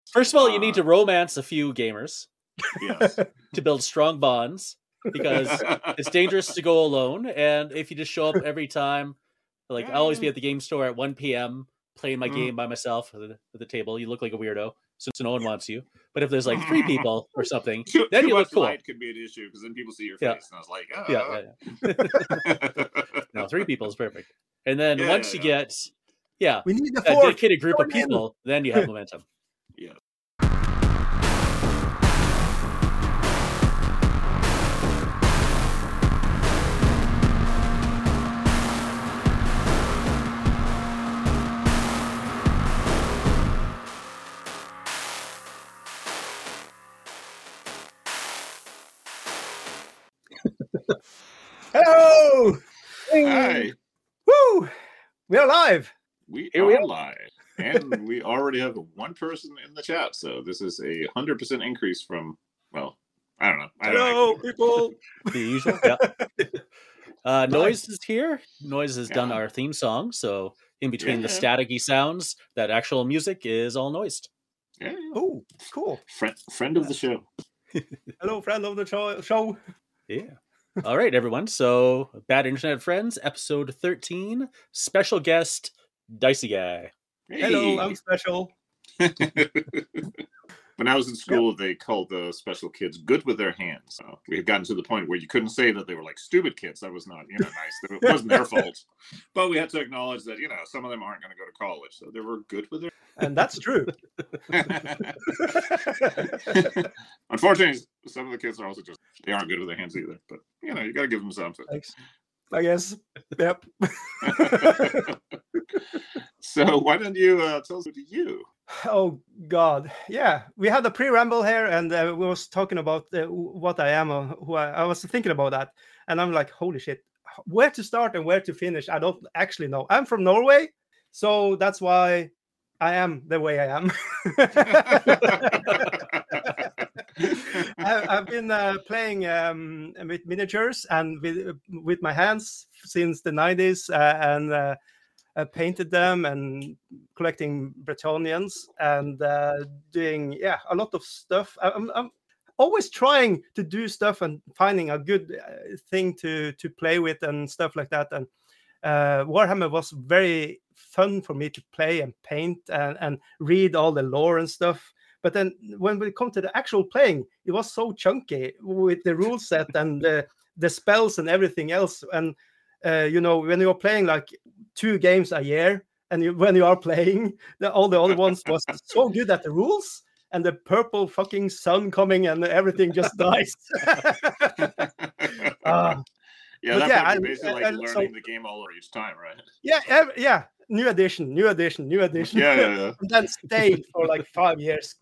First of all, you need to romance a few gamers. Yes. To build strong bonds, because it's dangerous to go alone. And if you just show up every time, like I'll always be at the game store at 1 p.m. playing my game by myself at the table, you look like a weirdo, so no one wants you. But if there's like 3 people or something, then you look cool. Light could be an issue because then people see your face, and I was like, No, 3 people is perfect. And then once you get, we need a dedicated group of people, then you have momentum. Yeah. Hello! Hi! Woo! We are live! We are live. And we already have 1 person in the chat, so this is a 100% increase from, well, I don't know. Hello, people! The usual, Noise is here. Noise has done our theme song, so in between the staticky sounds, that actual music is all noised. Yeah. Oh, cool. Friend of the show. Hello, friend of the show. Yeah. All right, everyone. So, Bad Internet Friends, episode 13, special guest, Dicey Guy. Hey. Hello, I'm special. When I was in school, they called the special kids good with their hands. So we had gotten to the point where you couldn't say that they were like stupid kids. That was not, nice. It wasn't their fault. But we had to acknowledge that, some of them aren't going to go to college. So they were good with their And that's true. Unfortunately, some of the kids are also they aren't good with their hands either. But, you got to give them something. Thanks. I guess. Yep. So why don't you tell us what you? Oh, God. Yeah. We had a pre-ramble here, and we was talking about what I am, or who I was thinking about that. And I'm like, holy shit, where to start and where to finish? I don't actually know. I'm from Norway, so that's why I am the way I am. I've been playing with miniatures and with my hands since the 90s, and painted them and collecting Bretonnians and doing a lot of stuff. I'm always trying to do stuff and finding a good thing to play with and stuff like that. And Warhammer was very fun for me to play and paint and read all the lore and stuff. But then when we come to the actual playing, it was so chunky with the rule set and the spells and everything else. And when you're playing like 2 games a year, and when you are playing, all the other ones was so good at the rules, and the purple fucking sun coming and everything just dies. You're basically learning the game all over each time, right? Yeah. New edition. Yeah. And then stay for like 5 years.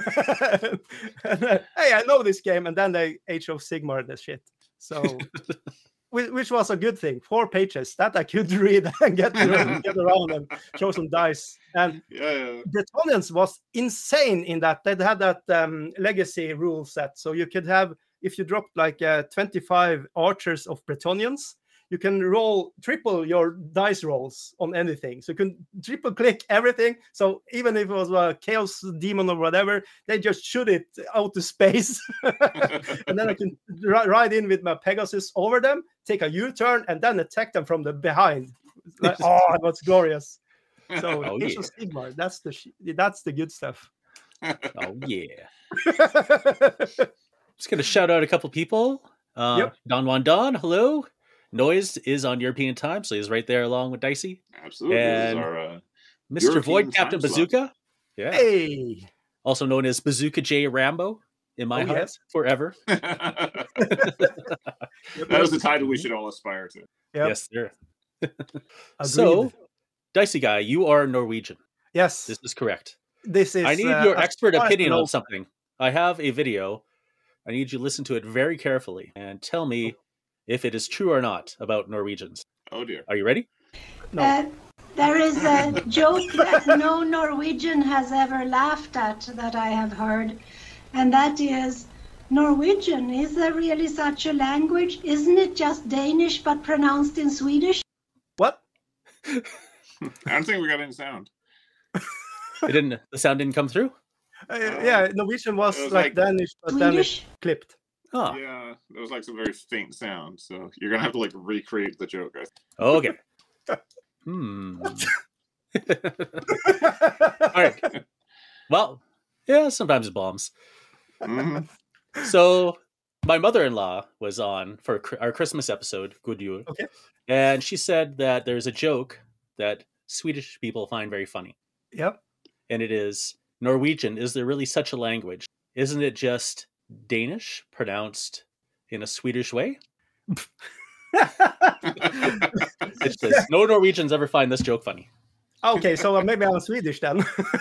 Hey, I know this game, and then they Age of Sigmar the shit. So. Which was a good thing. 4 pages that I could read and get around and show some dice. And Bretonnians was insane in that. They had that legacy rule set. So you could have, if you dropped like 25 archers of Bretonnians, you can roll triple your dice rolls on anything. So you can triple click everything. So even if it was a chaos demon or whatever, they just shoot it out to space. And then I can ride in with my Pegasus over them, take a U-turn, and then attack them from the behind. Like, it was glorious. So Sigmar, that's the good stuff. Oh yeah. Just gonna shout out a couple people. Don Juan Don, hello. Noise is on European time, so he's right there along with Dicey. Absolutely. And this is our, Mr. European Void Captain Bazooka. Yeah. Hey. Also known as Bazooka J Rambo in my heart forever. That is the title we should all aspire to. Yep. Yes, sir. So, Dicey Guy, you are Norwegian. Yes. This is correct. This is. I need your expert opinion on something. I have a video. I need you to listen to it very carefully and tell me if it is true or not about Norwegians. Oh dear. Are you ready? No. There is a joke that no Norwegian has ever laughed at that I have heard, and that is, Norwegian, is there really such a language? Isn't it just Danish but pronounced in Swedish? What? I don't think we got any sound. The sound didn't come through? Yeah, Norwegian was it was like like Danish, but Swedish? then it clipped. Huh. Yeah, there was like some very faint sound, so you're gonna have to like recreate the joke. Okay. All right. Well, yeah, sometimes it bombs. Mhm. So my mother-in-law was on for our Christmas episode, Good Jul. Okay. And she said that there's a joke that Swedish people find very funny. Yep. And it is, Norwegian, is there really such a language? Isn't it just Danish pronounced in a Swedish way? It says, no Norwegians ever find this joke funny. Okay, so maybe I'm Swedish then.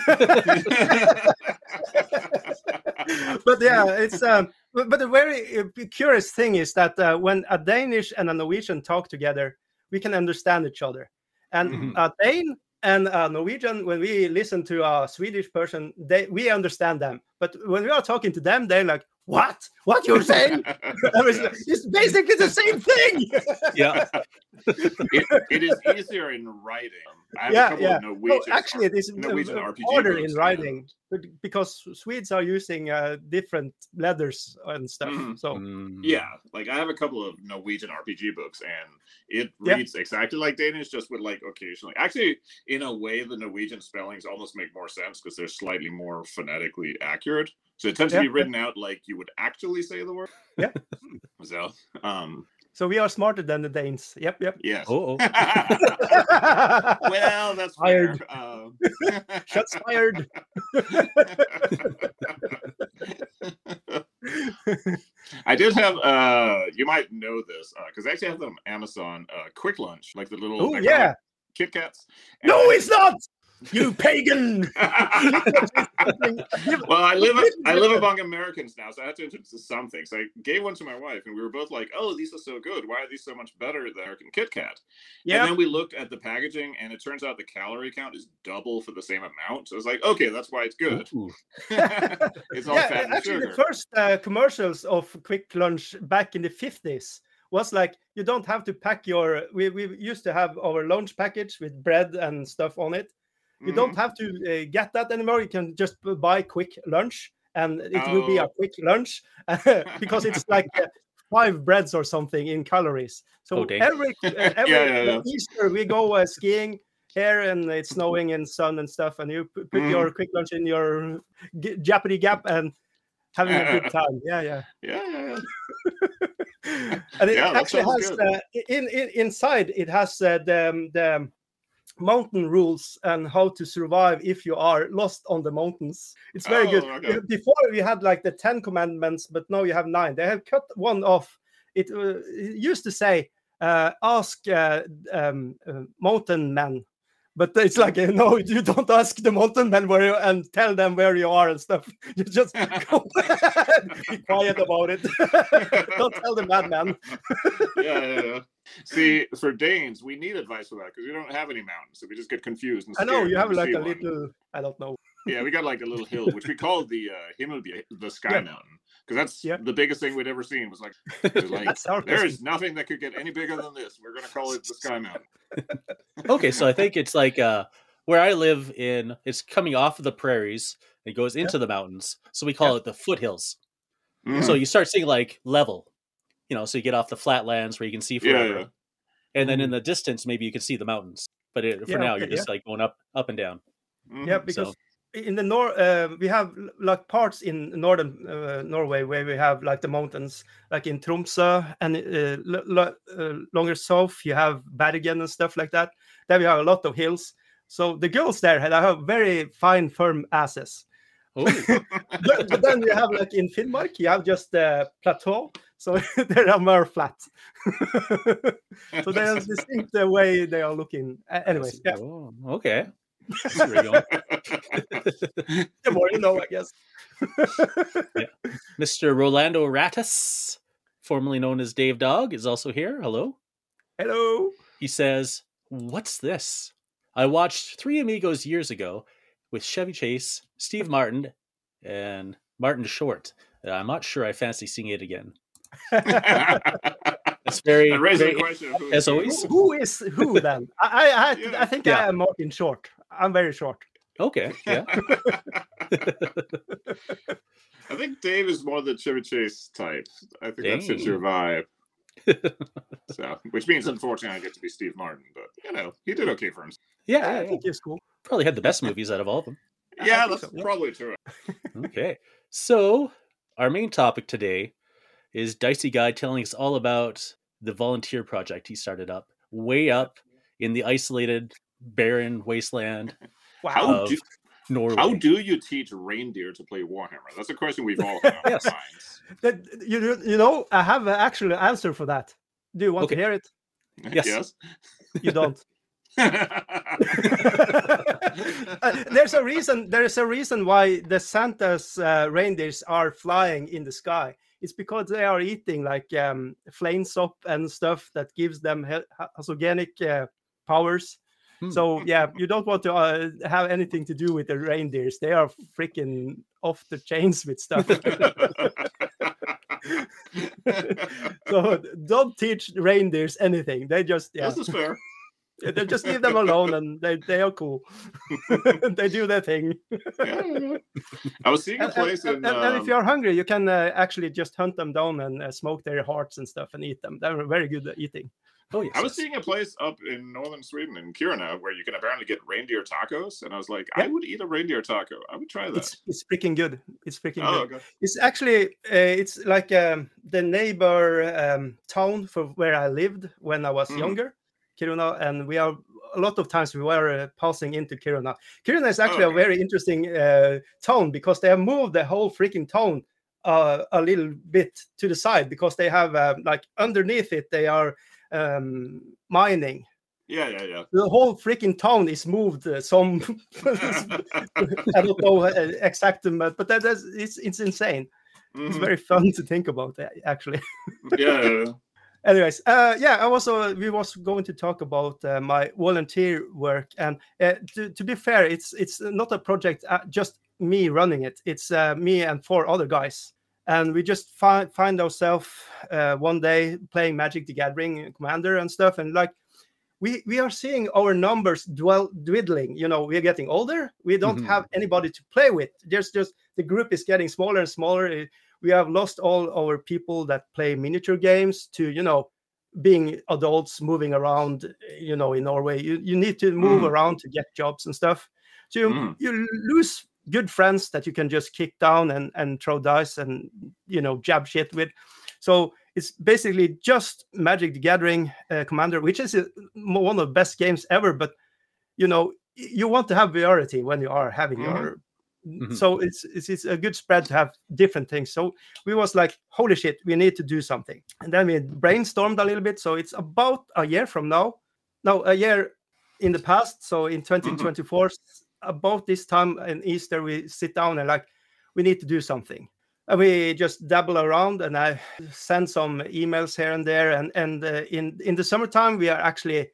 But yeah, it's but the very curious thing is that when a Danish and a Norwegian talk together, we can understand each other. And Mhm. a Dane and a Norwegian, when we listen to a Swedish person, we understand them. But when we are talking to them, they're like, "What? What you're saying?" It's basically the same thing. Yeah. It is easier in writing. I have a Yeah, couple yeah. of Norwegian, Actually, it is Norwegian RPG harder books, in writing because Swedes are using different letters and stuff. Mhm. So Yeah, like I have a couple of Norwegian RPG books, and it Yeah. reads exactly like Danish, just with like occasionally. Actually, in a way, the Norwegian spellings almost make more sense because they're slightly more phonetically accurate. So it tends to Yeah, be yeah. written out like you would actually say the word. Yeah. So, So we are smarter than the Danes. Yep, yep. yes. Oh, Well, that's Fired. fair. Shots fired. I did have you might know this because I actually have them on Amazon Quick Lunch, like the little Oh they're kinda yeah. like Kit Kats. No, And- it's not. You pagan. Well, I live among Americans now, so I have to introduce something. So I gave one to my wife, and we were both like, "Oh, these are so good! Why are these so much better than American Kit Kat?" Yeah. And then we looked at the packaging, and it turns out the calorie count is double for the same amount. So I was like, "Okay, that's why it's good. ooh. It's all Yeah, fat and actually, sugar." the first commercials of Quick Lunch back in the 50s was like, you don't have to pack your. We used to have our lunch package with bread and stuff on it. You don't have to get that anymore. You can just buy Quick Lunch, and it will be a Oh. quick lunch because it's like 5 breads or something in calories. So Oh, dang. every Yeah. Easter we go skiing here, and it's snowing and sun and stuff, and you put your Quick Lunch in your Japanese Gap and having a good time. Yeah. Yeah. And it Yeah, that actually sounds has inside it has the mountain rules and how to survive if you are lost on the mountains. It's very good. Okay. Before we had like the 10 commandments, but now you have 9. They have cut one off. It used to say ask mountain men, but it's like no, you don't ask the mountain men where you and tell them where you are and stuff. You just go be quiet about it. Don't tell the madman. Yeah. See, for Danes, we need advice for that because we don't have any mountains, so we just get confused. And I know scared you when have we like see a one. little, I don't know. Yeah, we got like a little hill, which we called the Himmelbjerg, the Sky Yeah. Mountain, because that's Yeah. the biggest thing we'd ever seen. Was like, it was like That's our there custom. is nothing that could get any bigger than this. We're gonna call it the Sky Mountain. Okay, so I think it's like where I live in, it's coming off of the prairies. It goes into the mountains. So we call it the foothills. Mhm. So you start seeing like level, so you get off the flatlands where you can see forever. Yeah. And then in the distance, maybe you can see the mountains. But for Yeah, now, okay, you're just like going up and down. Mhm. Yeah, because So- in the north we have like parts in northern Norway where we have like the mountains, like in Tromsø, and longer south you have Bergen and stuff like that. There we have a lot of hills. So the girls there have very fine, firm asses. Oh, But then you have like in Finnmark, you have just the plateau, so they are more flat. So they are distinct the way they are looking. Anyway, yeah, oh, okay. I see where you're going. the more you know, I guess. Mr. Rolando Rattus, formerly known as Dave Dog, is also here. Hello. Hello. He says, "What's this? I watched Three Amigos years ago with Chevy Chase, Steve Martin, and Martin Short. I'm not sure I fancy seeing it again." It's very, That raises very the question of who as is who. always. Who is who then? I think Yeah. I am Martin Short. I'm very short. Okay, yeah. I think Dave is more the Chevy Chase type. I think that fits Dang. your vibe. So, which means unfortunately I get to be Steve Martin, but you know, he did okay for himself. Yeah, I think it's cool. Probably had the best movies out of all of them. Yeah, think that's so, yeah. probably true. Okay. So, our main topic today is Dicey Guy telling us all about the volunteer project he started up way up in the isolated, barren wasteland Wow. of Norway. How do you teach reindeer to play Warhammer? That's a question we've all had on Yes. our minds. That, you know, I have an actual answer for that. Do you want Okay. to hear it? Yes. You don't. There's a reason. There is a reason why the Santa's reindeers are flying in the sky. It's because they are eating like flame sop and stuff that gives them hallucinogenic powers. So yeah, you don't want to have anything to do with the reindeers. They are freaking off the chains with stuff. So don't teach reindeers anything. They just This is fair. they just leave them alone, and they are cool. They do their thing. Yeah. I was seeing a place and in. if you're hungry, you can actually just hunt them down and smoke their hearts and stuff and eat them. They're very good at eating. Oh, yes. I was seeing a place up in northern Sweden, in Kiruna, where you can apparently get reindeer tacos, and I was like, Yeah. I would eat a reindeer taco. I would try that. It's freaking good. It's freaking Oh, good. okay. It's actually it's like the neighbor town for where I lived when I was younger, Kiruna, and we are a lot of times we were passing into Kiruna. Kiruna is actually a very interesting town because they have moved the whole freaking town a little bit to the side because they have like underneath it they are mining. Yeah. The whole freaking town is moved. Some I don't know exact, but it's insane. It's very fun to think about that, actually. Yeah. Anyways, we was going to talk about my volunteer work, and to be fair, it's not a project just me running it. It's me and 4 other guys, and we just find ourselves one day playing Magic the Gathering Commander and stuff, and like we are seeing our numbers dwindling. You know, we're getting older. We don't have anybody to play with. There's just the group is getting smaller and smaller. We have lost all our people that play miniature games to, you know, being adults moving around, you know, in Norway. You need to move around to get jobs and stuff. So you lose good friends that you can just kick down and throw dice and, you know, jab shit with. So it's basically just Magic the Gathering Commander, which is one of the best games ever. But, you know, you want to have variety when you are having your... So it's a good spread to have different things. So we was like, holy shit, we need to do something. And then we brainstormed a little bit. So it's about a year from now. No, a year in the past. So in 2024, about this time in Easter, we sit down and like, we need to do something. And we just dabble around, and I send some emails here and there. And in the summertime, we are actually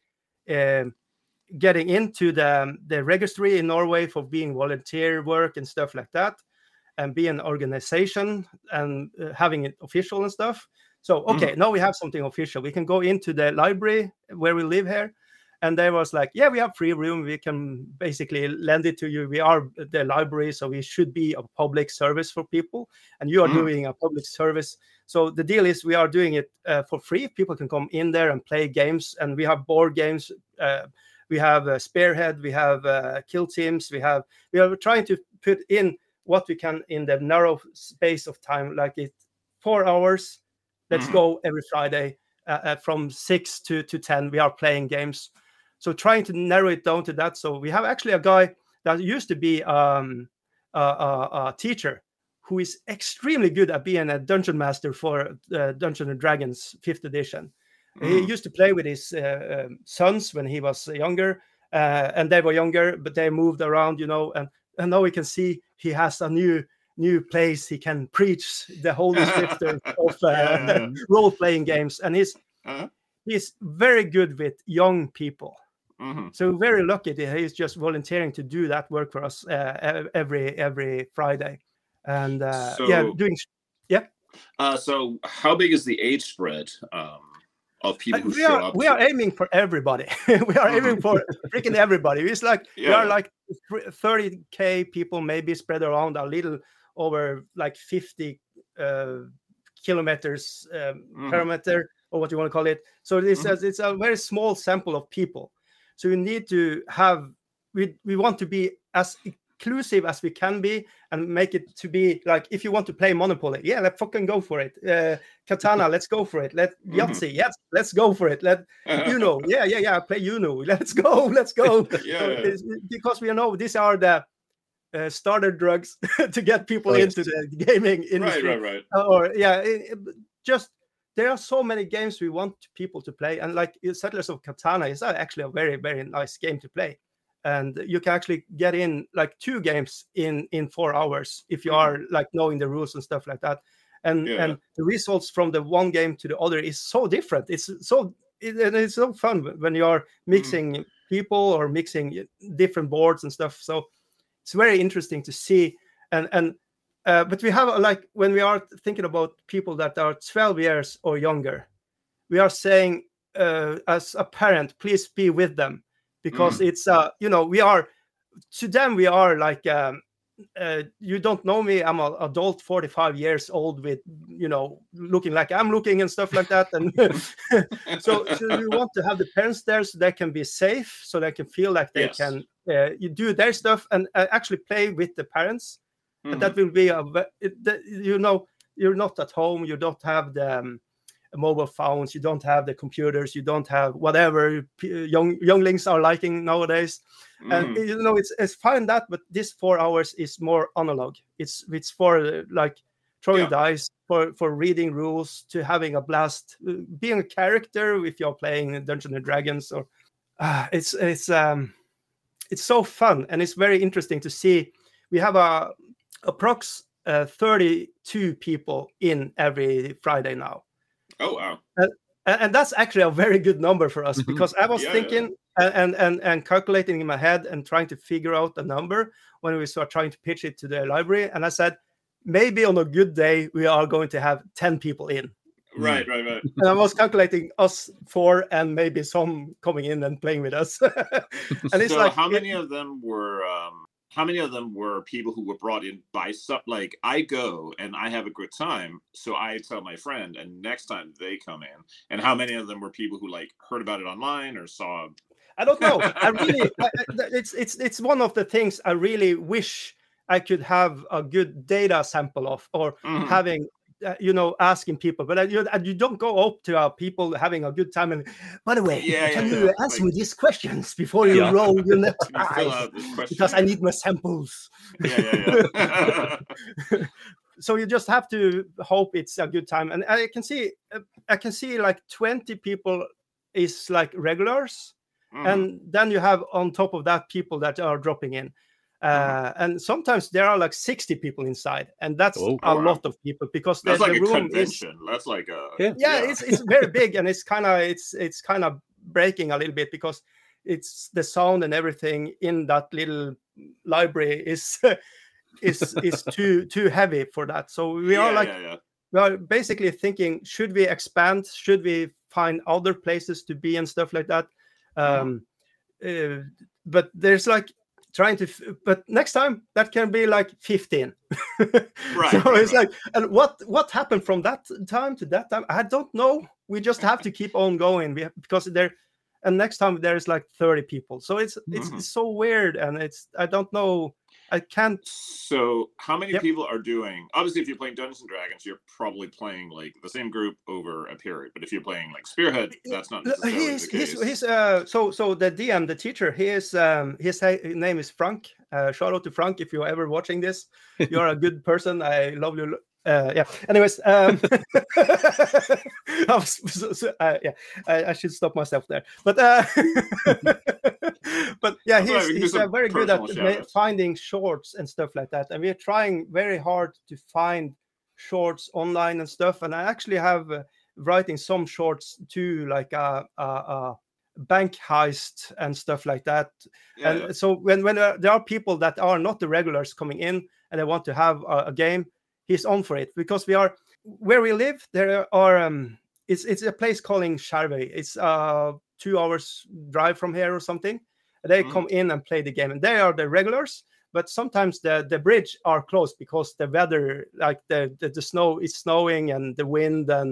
getting into the registry in Norway for being volunteer work and stuff like that, and be an organization and having it official and stuff. So, okay, now we have something official. We can go into the library where we live here. And they was like, yeah, we have free room. We can basically lend it to you. We are the library, so we should be a public service for people. And you are doing a public service. So the deal is we are doing it for free. People can come in there and play games. And we have board games. We have Spearhead, we have Kill Teams, we are trying to put in what we can in the narrow space of time, like 4 hours. Let's go every Friday from 6 to 10. We are playing games. So trying to narrow it down to that. So we have actually a guy that used to be a teacher who is extremely good at being a dungeon master for Dungeons and Dragons 5th edition. He used to play with his sons when he was younger, and they were younger, but they moved around, you know, and now we can see he has a new place. He can preach the Holy Scripture of role-playing games, and he's very good with young people. So very lucky that he's just volunteering to do that work for us every Friday, and So how big is the age spread? of people who we show are up. we are aiming for everybody. We are aiming for freaking everybody. It's like we are like 30K people, maybe spread around a little over like 50 kilometers perimeter, or what you want to call it. So it's a very small sample of people. So you need to have, we want to be as inclusive as we can be, and make it to be like, if you want to play Monopoly, yeah, let's fucking go for it. Katana, let's go for it. Yahtzee, yes, let's go for it. Uno, yeah, play Uno. Let's go. Because we know these are the starter drugs to get people into the gaming industry. Right. Just there are so many games we want people to play, and like Settlers of Catan is actually a very, very nice game to play. And you can actually get in like 2 games in 4 hours if you are like knowing the rules and stuff like that. And the results from the one game to the other is so different. It's so fun when you are mixing people or mixing different boards and stuff. So it's very interesting to see. But we have like, when we are thinking about people that are 12 years or younger, we are saying as a parent, please be with them. Because it's we are, to them we are like you don't know me, I'm an adult 45 years old with looking like I'm looking and stuff like that. And so we want to have the parents there so they can be safe, so they can feel like they can you do their stuff and actually play with the parents. And that will be you're not at home, you don't have the mobile phones, you don't have the computers, you don't have whatever younglings are liking nowadays. And it's fine that, but this 4 hours is more analog. It's for like throwing dice, for reading rules, to having a blast, being a character if you're playing Dungeons and Dragons, or it's so fun, and it's very interesting to see. We have approx 32 people in every Friday now. Oh wow! And that's actually a very good number for us, because I was thinking and calculating in my head and trying to figure out the number when we start trying to pitch it to the library. And I said, maybe on a good day we are going to have 10 people in. Right. And I was calculating us 4 and maybe some coming in and playing with us. And it's so like, how many of them were? How many of them were people who were brought in by like I go and I have a good time, so I tell my friend, and next time they come in? And how many of them were people who like heard about it online or saw? I don't know. I really, it's one of the things I really wish I could have a good data sample of, or having. Asking people, but you don't go up to people having a good time and, by the way, can you answer me these questions before you roll your next die? Because I need my samples. So you just have to hope it's a good time. And I can see like 20 people is like regulars, and then you have on top of that people that are dropping in. And sometimes there are like 60 people inside, and that's a lot of people, because that's like the a room convention. That's like a it's very big, and it's kind of breaking a little bit, because it's the sound and everything in that little library is too heavy for that. So we are basically thinking, should we expand? Should we find other places to be and stuff like that? But there's like but next time that can be like 15. It's like, and what happened from that time to that time, I don't know. We just have to keep on going, because and next time there's like 30 people. So it's so weird, and I don't know. I can't. So how many people are doing? Obviously, if you're playing Dungeons and Dragons, you're probably playing like the same group over a period. But if you're playing like Spearhead, that's not necessarily the case. So the DM, the teacher, his name is Frank. Shout out to Frank if you're ever watching this. You're a good person. I love you. Anyways, I should stop myself there. But he's very good at finding shorts and stuff like that. And we're trying very hard to find shorts online and stuff. And I actually have writing some shorts too, like a bank heist and stuff like that. So when there are people that are not the regulars coming in and they want to have a game, he's on for it, because we are where we live. There are it's a place calling Charvey. It's 2 hours drive from here or something. They come in and play the game, and they are the regulars. But sometimes the bridge are closed because the weather, like the snow is snowing and the wind, and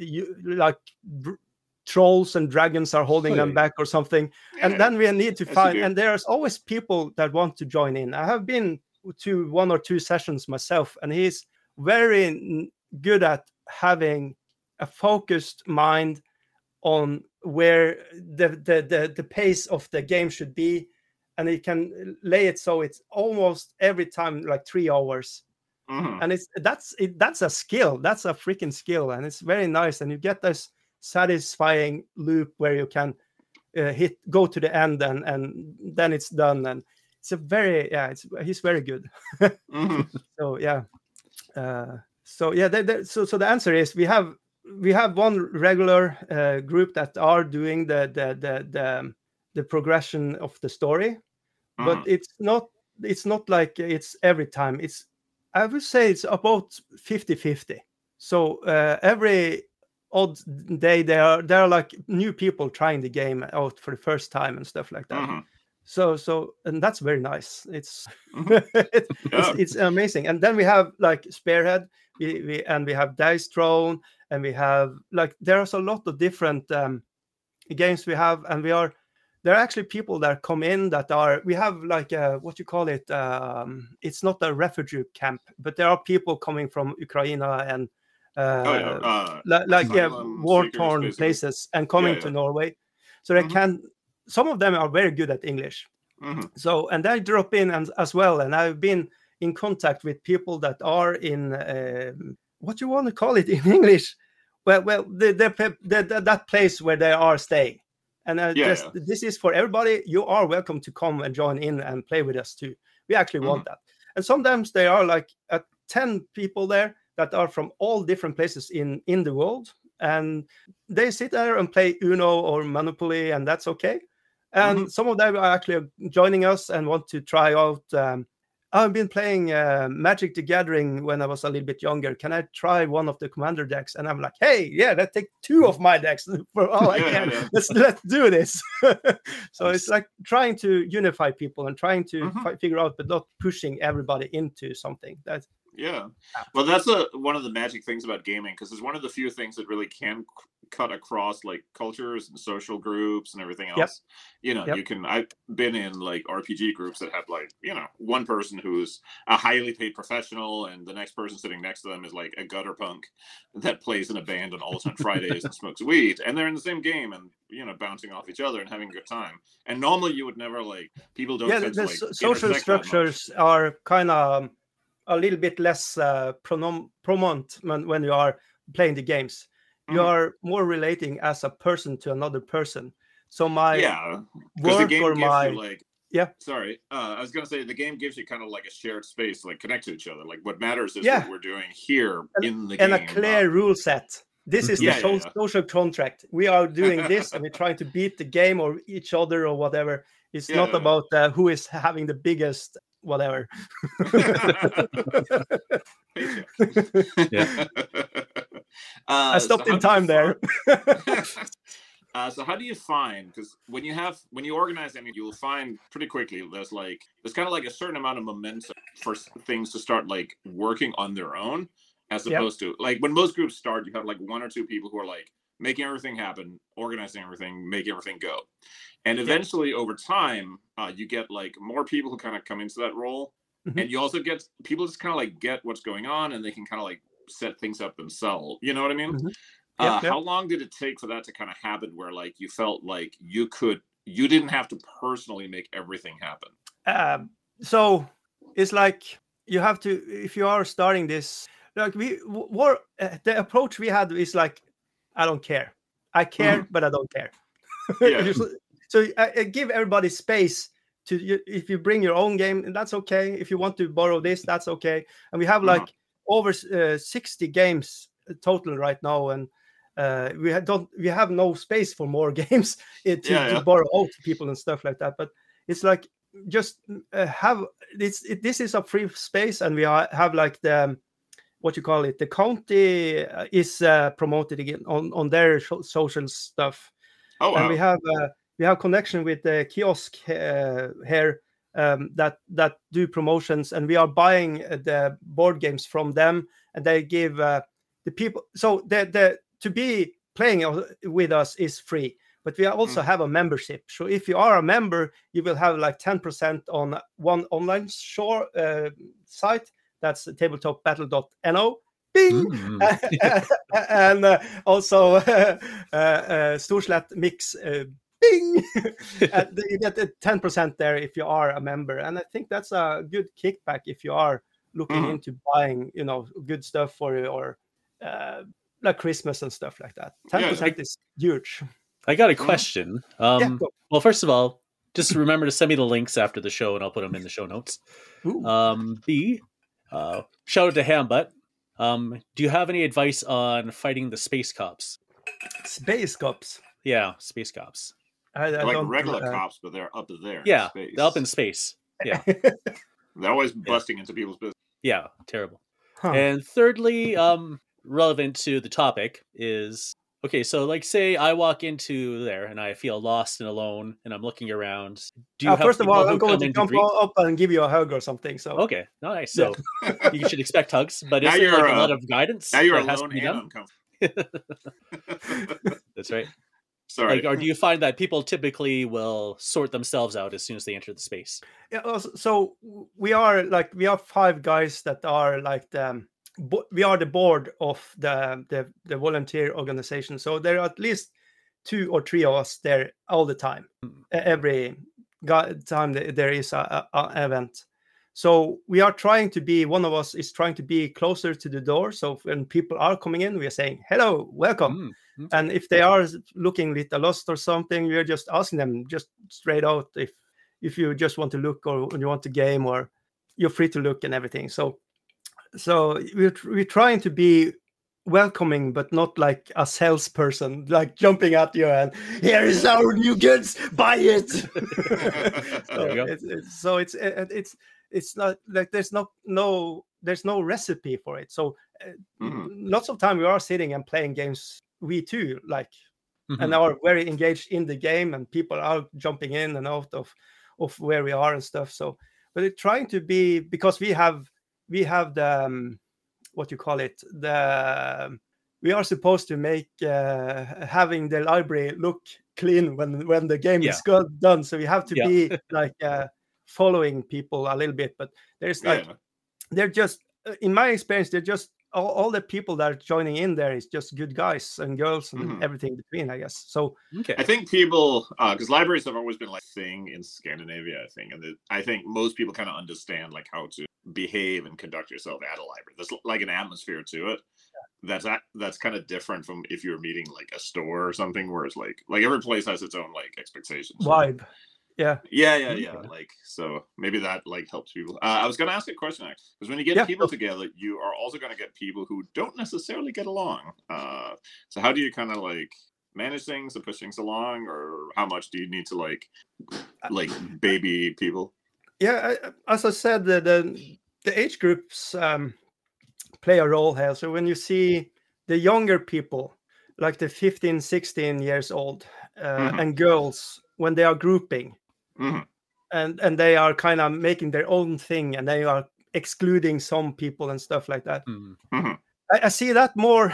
trolls and dragons are holding them back or something. Yeah. And then we need to find, and there's always people that want to join in. I have been to 1 or 2 sessions myself, and he's very good at having a focused mind on where the pace of the game should be, and he can lay it so it's almost every time like 3 hours. And that's a skill. That's a freaking skill, and it's very nice. And you get this satisfying loop where you can go to the end, and then it's done. And it's a very he's very good. So yeah. So the answer is we have one regular group that are doing the progression of the story, but it's not like it's every time. I would say it's about 50-50. So every odd day there are like new people trying the game out for the first time and stuff like that. So and that's very nice. It's it's amazing. And then we have like Spearhead, we have Dice Throne, and we have like there's a lot of different games we have, and there are actually people that come in that are, we have like what you call it, it's not a refugee camp, but there are people coming from Ukraine and war-torn places and coming to Norway. So they can, some of them are very good at English. So, and they drop in as well. And I've been in contact with people that are in, what you want to call it in English? Well, that place where they are staying. And this is for everybody. You are welcome to come and join in and play with us too. We actually want that. And sometimes there are like 10 people there that are from all different places in the world. And they sit there and play Uno or Monopoly, and that's okay. And some of them are actually joining us and want to try out. I've been playing Magic the Gathering when I was a little bit younger. Can I try one of the commander decks? And I'm like, hey, yeah, let's take 2 of my decks for all I can. Let's do this. So it's like trying to unify people and trying to figure out, but not pushing everybody into something. That's well, that's one of the magic things about gaming, because it's one of the few things that really can cut across like cultures and social groups and everything else. You know, you can, I've been in like RPG groups that have like, you know, one person who's a highly paid professional and the next person sitting next to them is like a gutter punk that plays in a band on alternate Fridays and smokes weed, and they're in the same game and, you know, bouncing off each other and having a good time. And normally you would never like, people don't tend to, like, social structures are kind of a little bit less prominent when you are playing the games. You are more relating as a person to another person. So my work or my I was gonna say the game gives you kind of like a shared space, like connect to each other. Like what matters is what we're doing here in the game, and a clear rule set. This is the social contract. We are doing this, and we're trying to beat the game or each other or whatever. It's not about who is having the biggest whatever. I stopped in time there. So how do you find, because when you organize anything, you'll find pretty quickly there's kind of like a certain amount of momentum for things to start like working on their own, as opposed to like when most groups start, you have like 1 or 2 people who are like making everything happen, organizing everything, making everything go. And eventually over time, you get like more people who kind of come into that role. And you also get people just kind of like get what's going on, and they can kind of like set things up themselves. You know what I mean? How long did it take for that to kind of happen where like you felt like you didn't have to personally make everything happen? So it's like you have to, if you are starting this, like the approach we had is like, I don't care. I care, but I don't care. So I give everybody space to, if you bring your own game, that's okay. If you want to borrow this, that's okay. And we have like over 60 games total right now, and we have no space for more games to borrow out to people and stuff like that. But it's like just have this is a free space, and we have like what you call it, the county is promoted again on their social stuff. Oh, wow. And we have connection with the kiosk here that do promotions, and we are buying the board games from them, and they give the people. So the to be playing with us is free, but we also have a membership. So if you are a member, you will have like 10% on one online site. That's tabletopbattle.no. Bing! And also Storslett Mix. Bing! And you get 10% there if you are a member. And I think that's a good kickback if you are looking into buying, good stuff for your like Christmas and stuff like that. 10% is huge. I got a question. Well, first of all, just remember to send me the links after the show, and I'll put them in the show notes. B, shout out to Hambutt. Do you have any advice on fighting the space cops? Space cops? Yeah, space cops. I like regular cops, but they're up there. Yeah, in space. they're up in space. Yeah. They're always busting into people's business. Yeah, terrible. And thirdly, relevant to the topic is, okay, so like say I walk into there and I feel lost and alone and I'm looking around. Do you have first of all, I'm going to jump up and give you a hug or something. So okay, nice. So you should expect hugs, but is there like a lot of guidance? Now you're alone and uncomfortable. That's right. Sorry. Or do you find that people typically will sort themselves out as soon as they enter the space? Yeah. So we are 5 guys that are like we are the board of the volunteer organization. So there are at least 2 or 3 of us there all the time. Every time there is a event. So we are trying to be, one of us is trying to be closer to the door. So when people are coming in, we are saying, hello, welcome. And if they are looking a little lost or something, we are just asking them just straight out if you just want to look or you want to game, or you're free to look and everything. So we're trying to be welcoming, but not like a salesperson, like jumping at you and here is our new goods, buy it. It's not like there's no recipe for it. So lots of time we are sitting and playing games. We too and are very engaged in the game, and people are jumping in and out of where we are and stuff. So, but it's trying to be, because we have the what you call it, we are supposed to make having the library look clean when the game is done. So we have to be like following people a little bit, but there's they're just, in my experience, they're just all the people that are joining in there is just good guys and girls and everything between, I guess. So I think people, because libraries have always been like a thing in Scandinavia, I think, and I think most people kind of understand like how to behave and conduct yourself at a library. There's like an atmosphere to it that's kind of different from if you're meeting like a store or something, where it's like every place has its own like expectations. Vibe. Yeah. Like, so maybe that like helps people. I was going to ask a question actually, because when you get people together, you are also going to get people who don't necessarily get along. So how do you kind of like manage things and push things along, or how much do you need to like baby people? Yeah, as I said, the age groups play a role here. So when you see the younger people, like the 15, 16 years old, and girls, when they are grouping, and they are kind of making their own thing, and they are excluding some people and stuff like that. I see that more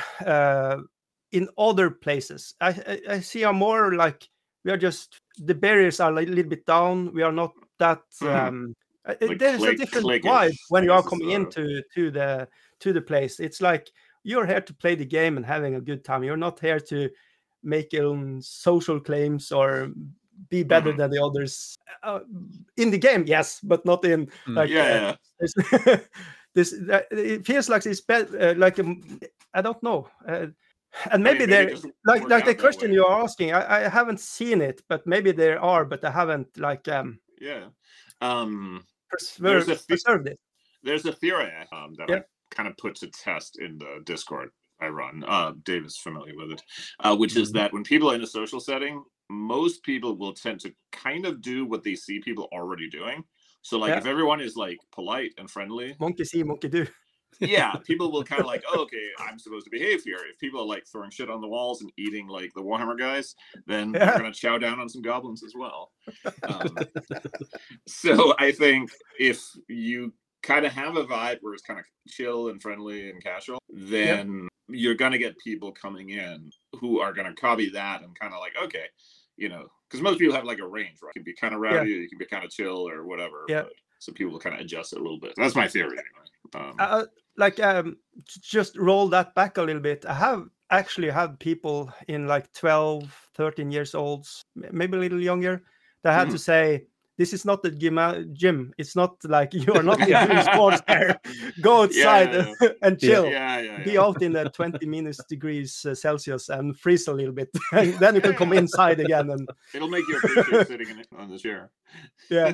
in other places. I see a more like we are just, the barriers are a little bit down. We are not that. There's a different vibe when you are coming into the place. It's like you're here to play the game and having a good time. You're not here to make your own social claims or be better than the others in the game. Yes, but not in like this. It feels like it's like I don't know. And maybe there, like the question you're asking, I haven't seen it, but maybe there are, but I haven't like preserved it. There's a theory that I kind of put to test in the Discord I run. Dave is familiar with it, which is that when people are in a social setting, most people will tend to kind of do what they see people already doing. So like if everyone is like polite and friendly, monkey see, monkey do. yeah, people will kind of like, oh, okay, I'm supposed to behave here. If people are like throwing shit on the walls and eating like the Warhammer guys, then they're gonna chow down on some goblins as well. So I think if you kind of have a vibe where it's kind of chill and friendly and casual, then you're gonna get people coming in who are gonna copy that and kind of like, okay, you know, because most people have like a range, right? You can be kind of rowdy, you can be kind of chill or whatever. Yeah. But, so people will kind of adjust it a little bit. That's my theory anyway. Just roll that back a little bit. I have actually had people in like 12, 13 years olds, maybe a little younger, that had to say, this is not the gym. It's not like you are not doing sports there. Go outside and chill. Be out in the 20 minus degrees Celsius and freeze a little bit. And then you can come inside again. And it'll make you appreciate sitting on the chair. Yeah.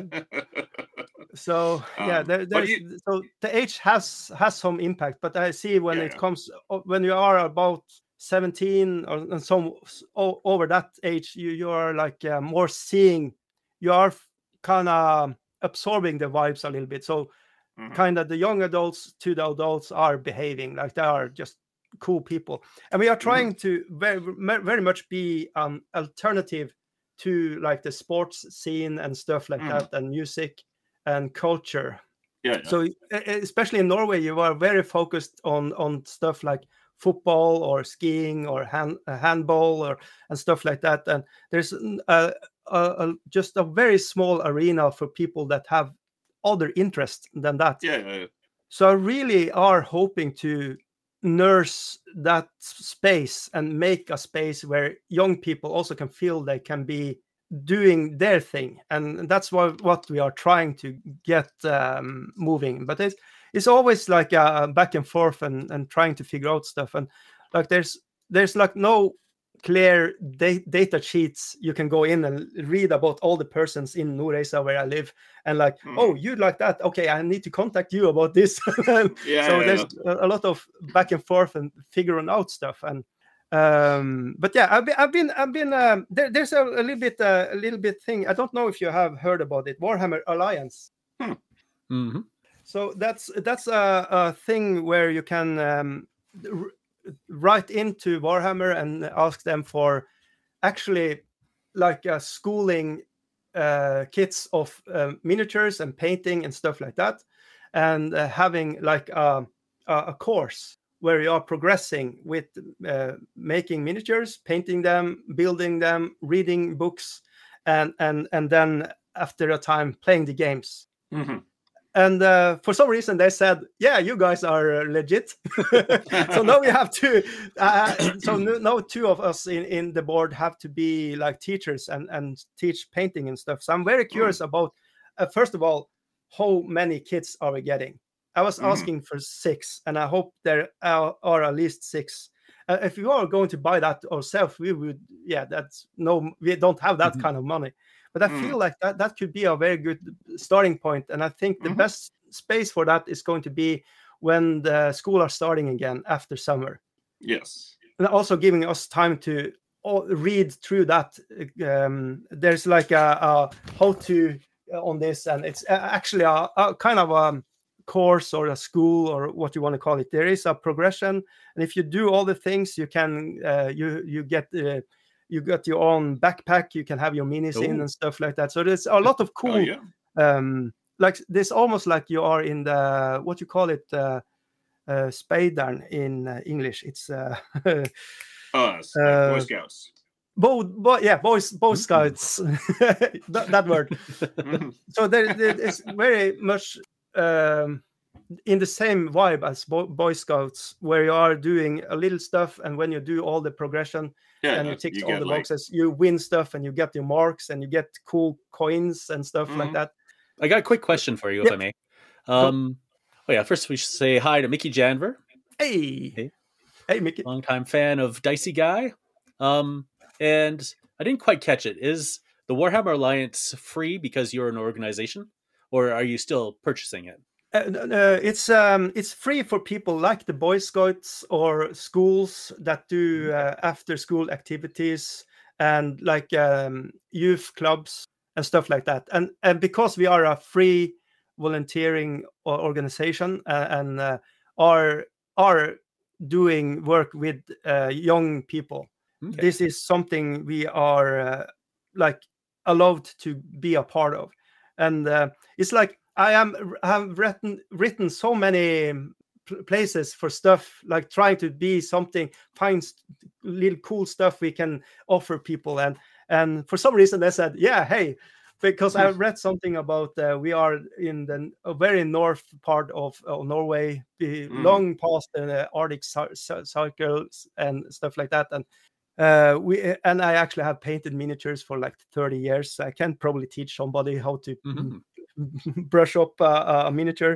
So so the age has some impact, but I see when it comes when you are about 17 or some over that age, you are like more seeing. You are kind of absorbing the vibes a little bit. So kind of the young adults to the adults are behaving like they are just cool people, and we are trying to very much be an alternative to like the sports scene and stuff like that, and music and culture. So especially in Norway, you are very focused on stuff like football or skiing or handball and stuff like that, and there's just a very small arena for people that have other interests than that. So I really are hoping to nurse that space and make a space where young people also can feel they can be doing their thing, and that's what we are trying to get moving. But it's always like back and forth and trying to figure out stuff, and like there's like no clear data sheets you can go in and read about all the persons in Nordreisa where I live, and like, oh, you like that, okay, I need to contact you about this. There's a lot of back and forth and figuring out stuff. And but yeah, I've been there's a little bit thing. I don't know if you have heard about it, Warhammer Alliance. So that's a thing where you can write into Warhammer and ask them for actually like schooling kits of miniatures and painting and stuff like that, and having like a course where you are progressing with making miniatures, painting them, building them, reading books, and then after a time playing the games. And for some reason they said, yeah, you guys are legit. So now we have to, so now two of us in the board have to be like teachers and teach painting and stuff. So I'm very curious about, first of all, how many kids are we getting? I was asking for 6, and I hope there are at least 6. If we are going to buy that ourselves, we would, we don't have that kind of money. But I feel like that could be a very good starting point. And I think the best space for that is going to be when the school are starting again after summer. Yes. And also giving us time to read through that. There's like a how-to on this, and it's actually a kind of a course or a school or what you want to call it. There is a progression. And if you do all the things, you can, you get... you got your own backpack, you can have your minis in and stuff like that. So there's a lot of cool, like this almost like you are in the, what you call it, Speideren in English. It's Boy Scouts. Boy Scouts, that word. So it's very much in the same vibe as Boy Scouts, where you are doing a little stuff, and when you do all the progression, and you tick all the boxes, you win stuff, and you get your marks, and you get cool coins and stuff like that. I got a quick question for you, if I may. First we should say hi to Mickey Janver. Hey, Mickey. Longtime fan of Dicey Guy. And I didn't quite catch it. Is the Warhammer Alliance free because you're an organization, or are you still purchasing it? It's free for people like the Boy Scouts or schools that do after school activities and like youth clubs and stuff like that. And because we are a free volunteering organization and are doing work with young people. Okay. This is something we are like allowed to be a part of, and it's like I have written so many places for stuff, like trying to be something, find little cool stuff we can offer people, and for some reason they said, yeah, hey, because I read something about we are in the very north part of Norway, long past the Arctic cycles and stuff like that, and I actually have painted miniatures for like 30 years. So I can probably teach somebody how to brush up a miniature.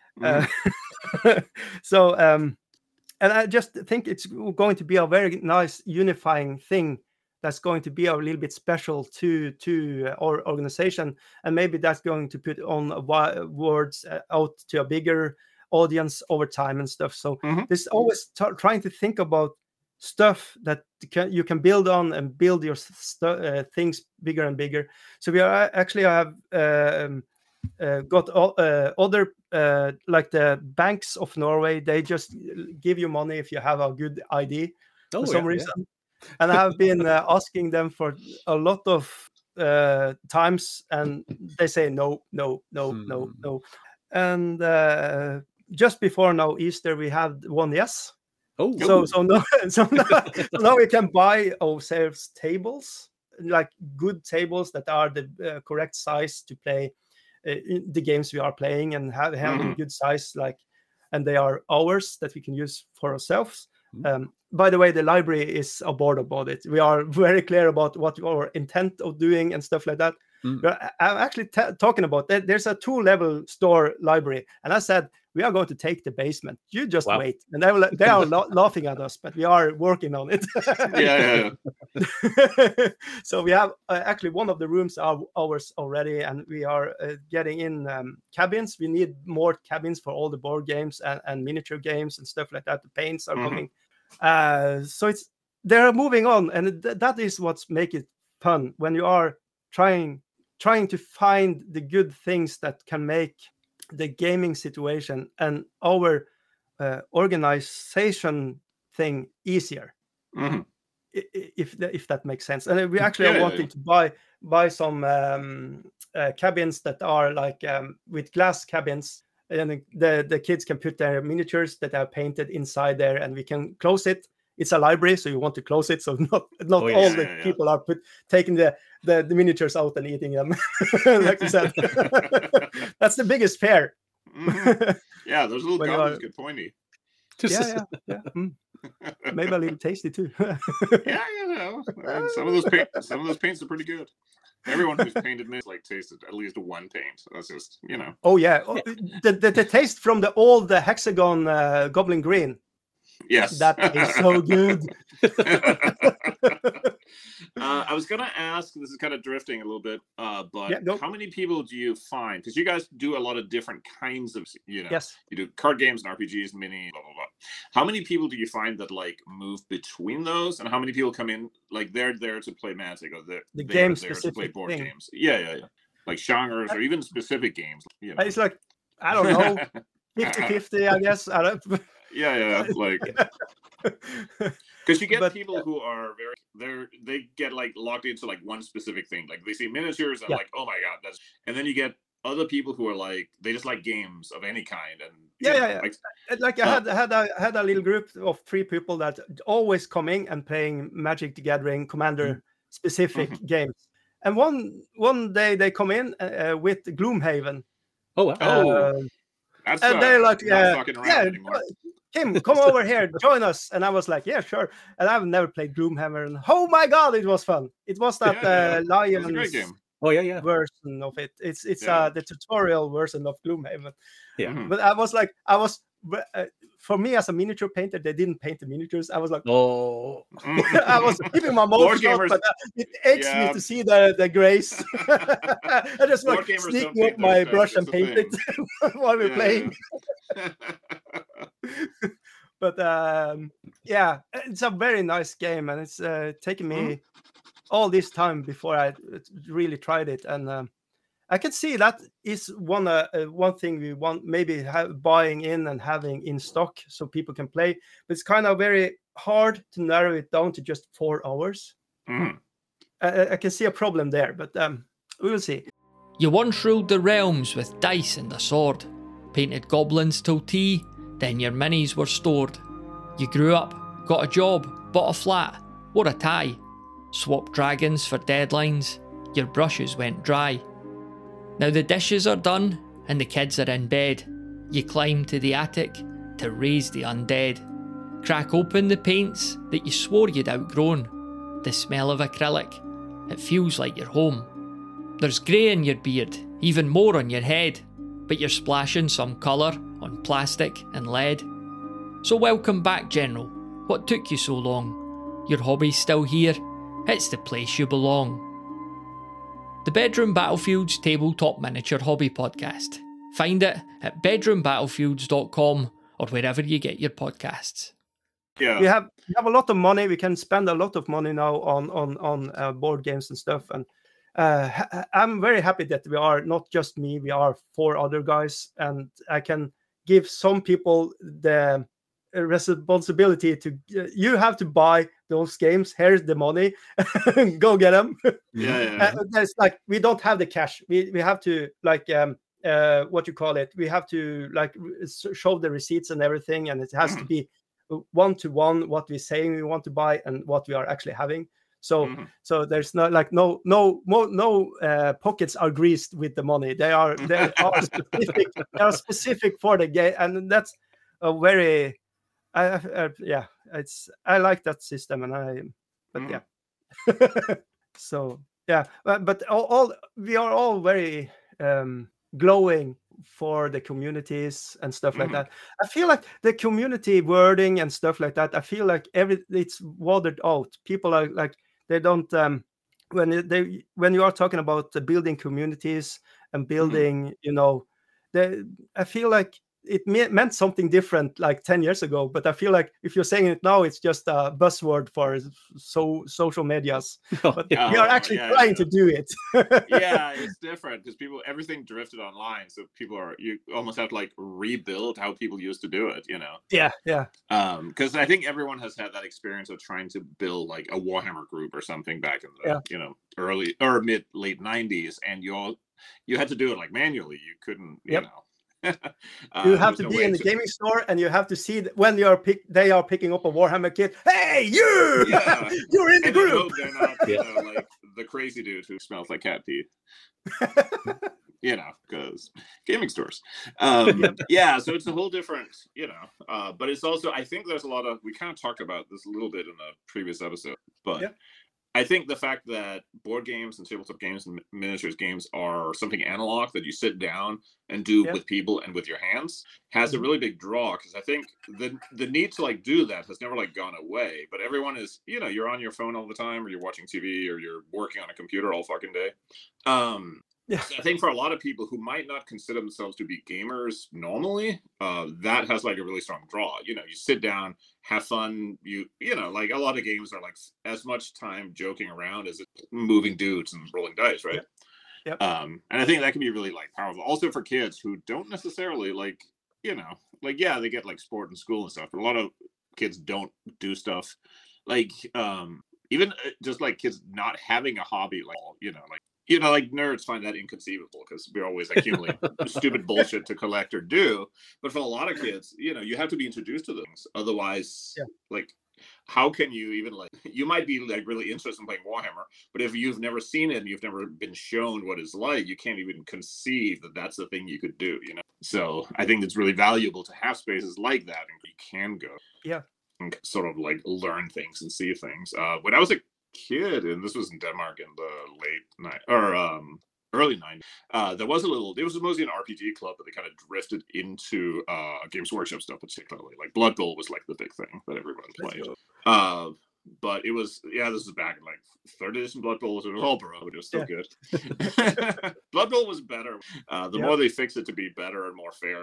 So and I just think it's going to be a very nice unifying thing that's going to be a little bit special to our organization, and maybe that's going to put on words out to a bigger audience over time and stuff. So there's always trying to think about stuff that you can build on and build your things bigger and bigger. So we are actually have got other like the banks of Norway. They just give you money if you have a good ID for some reason. Yeah. And I have been asking them for a lot of times, and they say no. And just before now Easter, we had one yes. So now we can buy ourselves tables, like good tables that are the correct size to play the games we are playing, and having good size, like, and they are ours that we can use for ourselves. By the way, the library is aboard about it. We are very clear about what our intent of doing and stuff like that. I'm actually talking about that. There's a 2-level store library, and I said we are going to take the basement. You just wait, and they are laughing at us, but we are working on it. So we have actually one of the rooms are ours already, and we are getting in cabins. We need more cabins for all the board games and miniature games and stuff like that. The paints are coming. So they're moving on, and that is what's making it fun when you are trying to find the good things that can make the gaming situation and our organization thing easier, if that makes sense. And we actually are wanting to buy some cabins that are like with glass cabins, and the kids can put their miniatures that are painted inside there, and we can close it. It's a library, so you want to close it, so not all the people are taking the miniatures out and eating them, like you said. That's the biggest fear. Yeah, those little goblins get pointy. Yeah. Maybe a little tasty too. Yeah, you know, some of those paints are pretty good. Everyone who's painted this like tasted at least one paint. That's just, you know. Oh yeah, the taste from the old hexagon goblin green. Yes, that is so good. I was gonna ask, this is kind of drifting a little bit, but how many people do you find? Because you guys do a lot of different kinds of, you know, you do card games and RPGs, mini, blah blah blah. How many people do you find that like move between those, and how many people come in like they're there to play Magic, or they're there to play board games? Yeah. Like genres or even specific games. You know. It's like, I don't know, 50-50, I guess. I don't. Yeah, like because you get people who are they get like locked into like one specific thing, like they see miniatures and like, oh my god, and then you get other people who are like, they just like games of any kind, and like I had a little group of 3 people that always coming and playing Magic the Gathering Commander specific games, and one day they come in with Gloomhaven. Oh wow. And they're like, Kim, come over here, join us. And I was like, yeah, sure. And I've never played Gloomhammer, and oh my god, it was fun. It was that Lions version of it. It's the tutorial version of Gloomhaven. But I was like, for me as a miniature painter, they didn't paint the miniatures. I was like, I was keeping my mouth shut, but it aches me to see the grace. I just like sneaking up my brush and paint it while we're playing. But it's a very nice game, and it's taken me all this time before I really tried it, and I can see that is one thing we want, maybe buying in and having in stock so people can play. But it's kind of very hard to narrow it down to just 4 hours. Mm. I can see a problem there, but we will see. You once ruled the realms with dice and a sword, painted goblins till tea, then your minis were stored. You grew up, got a job, bought a flat, wore a tie, swapped dragons for deadlines, your brushes went dry. Now the dishes are done and the kids are in bed. You climb to the attic to raise the undead. Crack open the paints that you swore you'd outgrown. The smell of acrylic, it feels like you're home. There's grey in your beard, even more on your head, but you're splashing some colour on plastic and lead. So welcome back, General. What took you so long? Your hobby's still here. It's the place you belong. The Bedroom Battlefield's tabletop miniature hobby podcast. Find it at bedroombattlefields.com or wherever you get your podcasts. Yeah, We have a lot of money. We can spend a lot of money now on board games and stuff. And I'm very happy that we are not just me. We are 4 other guys, and I can give some people the responsibility to. You have to buy those games. Here's the money. Go get them. yeah. It's like we don't have the cash. We have to like what you call it. We have to like show the receipts and everything, and it has to be 1-to-1 what we're saying we want to buy and what we are actually having. So there's no like no pockets are greased with the money. They are specific. They are specific for the game, and that's a very I like that system, and so but all we are all very glowing for the communities and stuff like that. I feel like the community wording and stuff like that, I feel like it's watered out. People are like, they don't when you are talking about the building communities and building, I feel like it meant something different like 10 years ago, but I feel like if you're saying it now, it's just a buzzword for social medias. But we are actually trying to do it. Yeah, it's different because everything drifted online, so you almost have to like rebuild how people used to do it. Yeah. Because I think everyone has had that experience of trying to build like a Warhammer group or something back in the early or late 90s, and you had to do it like manually. You couldn't, you have to be in the gaming store, and you have to see when they are picking up a Warhammer kit. Hey, you! Yeah. You're in the group. I hope they're not, like the crazy dude who smells like cat pee. Because gaming stores. So it's a whole different, but it's also, I think there's a lot of, we kind of talked about this a little bit in the previous episode, but I think the fact that board games and tabletop games and miniatures games are something analog that you sit down and do with people and with your hands has a really big draw, because I think the need to like do that has never like gone away, but everyone is, you're on your phone all the time, or you're watching TV, or you're working on a computer all fucking day. I think for a lot of people who might not consider themselves to be gamers normally, that has like a really strong draw. You sit down, have fun. Like a lot of games are like as much time joking around as moving dudes and rolling dice, right? Yep. And I think that can be really like powerful. Also for kids who don't necessarily like, they get like sport in school and stuff, but a lot of kids don't do stuff like even just like kids not having a hobby, like nerds find that inconceivable because we're always accumulating stupid bullshit to collect or do. But for a lot of kids, you have to be introduced to things. Otherwise, like, how can you even you might be like really interested in playing Warhammer, but if you've never seen it and you've never been shown what it's like, you can't even conceive that that's the thing you could do, So I think it's really valuable to have spaces like that, and you can go and sort of like learn things and see things. When I was a kid, and this was in Denmark in the early 90s, there was it was mostly an RPG club, but they kind of drifted into Games Workshop stuff, particularly like Blood Bowl was like the big thing that everyone played. But it was this was back in like 3rd edition Blood Bowl, so it was all bro, but it was still good. Blood Bowl was better. The more they fixed it to be better and more fair, like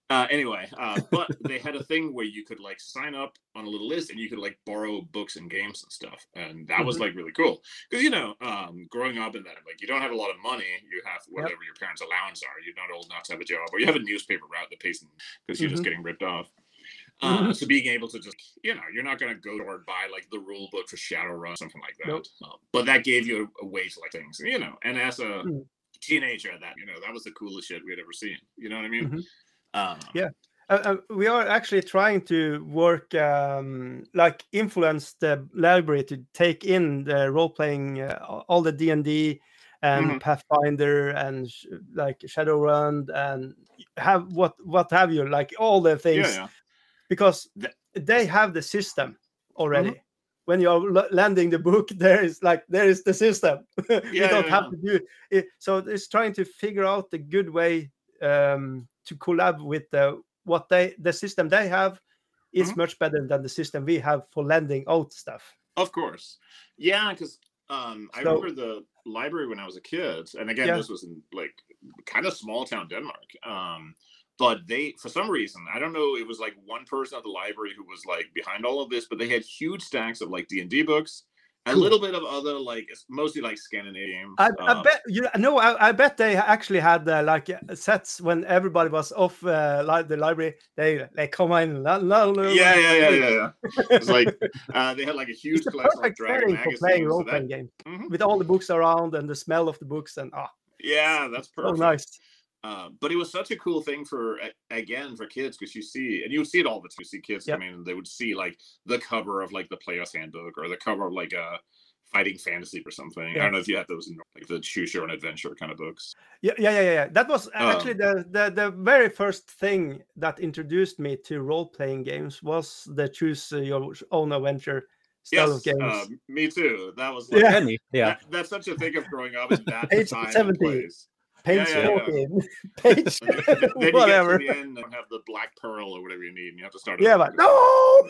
Anyway, but they had a thing where you could like sign up on a little list and you could like borrow books and games and stuff, and that was like really cool because growing up in that, like, you don't have a lot of money, you have whatever your parents' allowance are, you're not old enough to have a job, or you have a newspaper route that pays because you're just getting ripped off. So being able to just, you're not going to go or buy like the rule book for Shadowrun, something like that. But that gave you a way to like things, and as a teenager, that was the coolest shit we had ever seen. You know what I mean? We are actually trying to work, like influence the library to take in the role-playing, all the D&D and Pathfinder and like Shadowrun and have what have you, like all the things, because they have the system already. When you're landing the book, there is the system. You don't have to do it. So it's trying to figure out the good way to collab with the system they have is much better than the system we have for lending out stuff. Of course. Yeah, because I remember the library when I was a kid, and again, this was in like kind of small town Denmark. But they, for some reason, I don't know, it was like one person at the library who was like behind all of this, but they had huge stacks of like D&D books, a little bit of other, like, mostly like Scandinavian. I bet I bet they actually had like sets when everybody was off the library. They come in. Yeah. It's like they had like a huge collection of Dragon magazines. For playing role-playing game with all the books around and the smell of the books and yeah, that's perfect. So nice. But it was such a cool thing for kids, because you see it all the time. You see kids come in and they would see like the cover of like the Player's Handbook or the cover of like a Fighting Fantasy or something. I don't know if you had those in like the Choose Your Own Adventure kind of books. Yeah. That was actually the very first thing that introduced me to role-playing games was the Choose Your Own Adventure style of games. Me too. That was like, that's such a thing of growing up in that Page time 70. and place. Page 14, page then whatever. You get to the end and have the Black Pearl or whatever you need, and you have to start. Yeah, but no.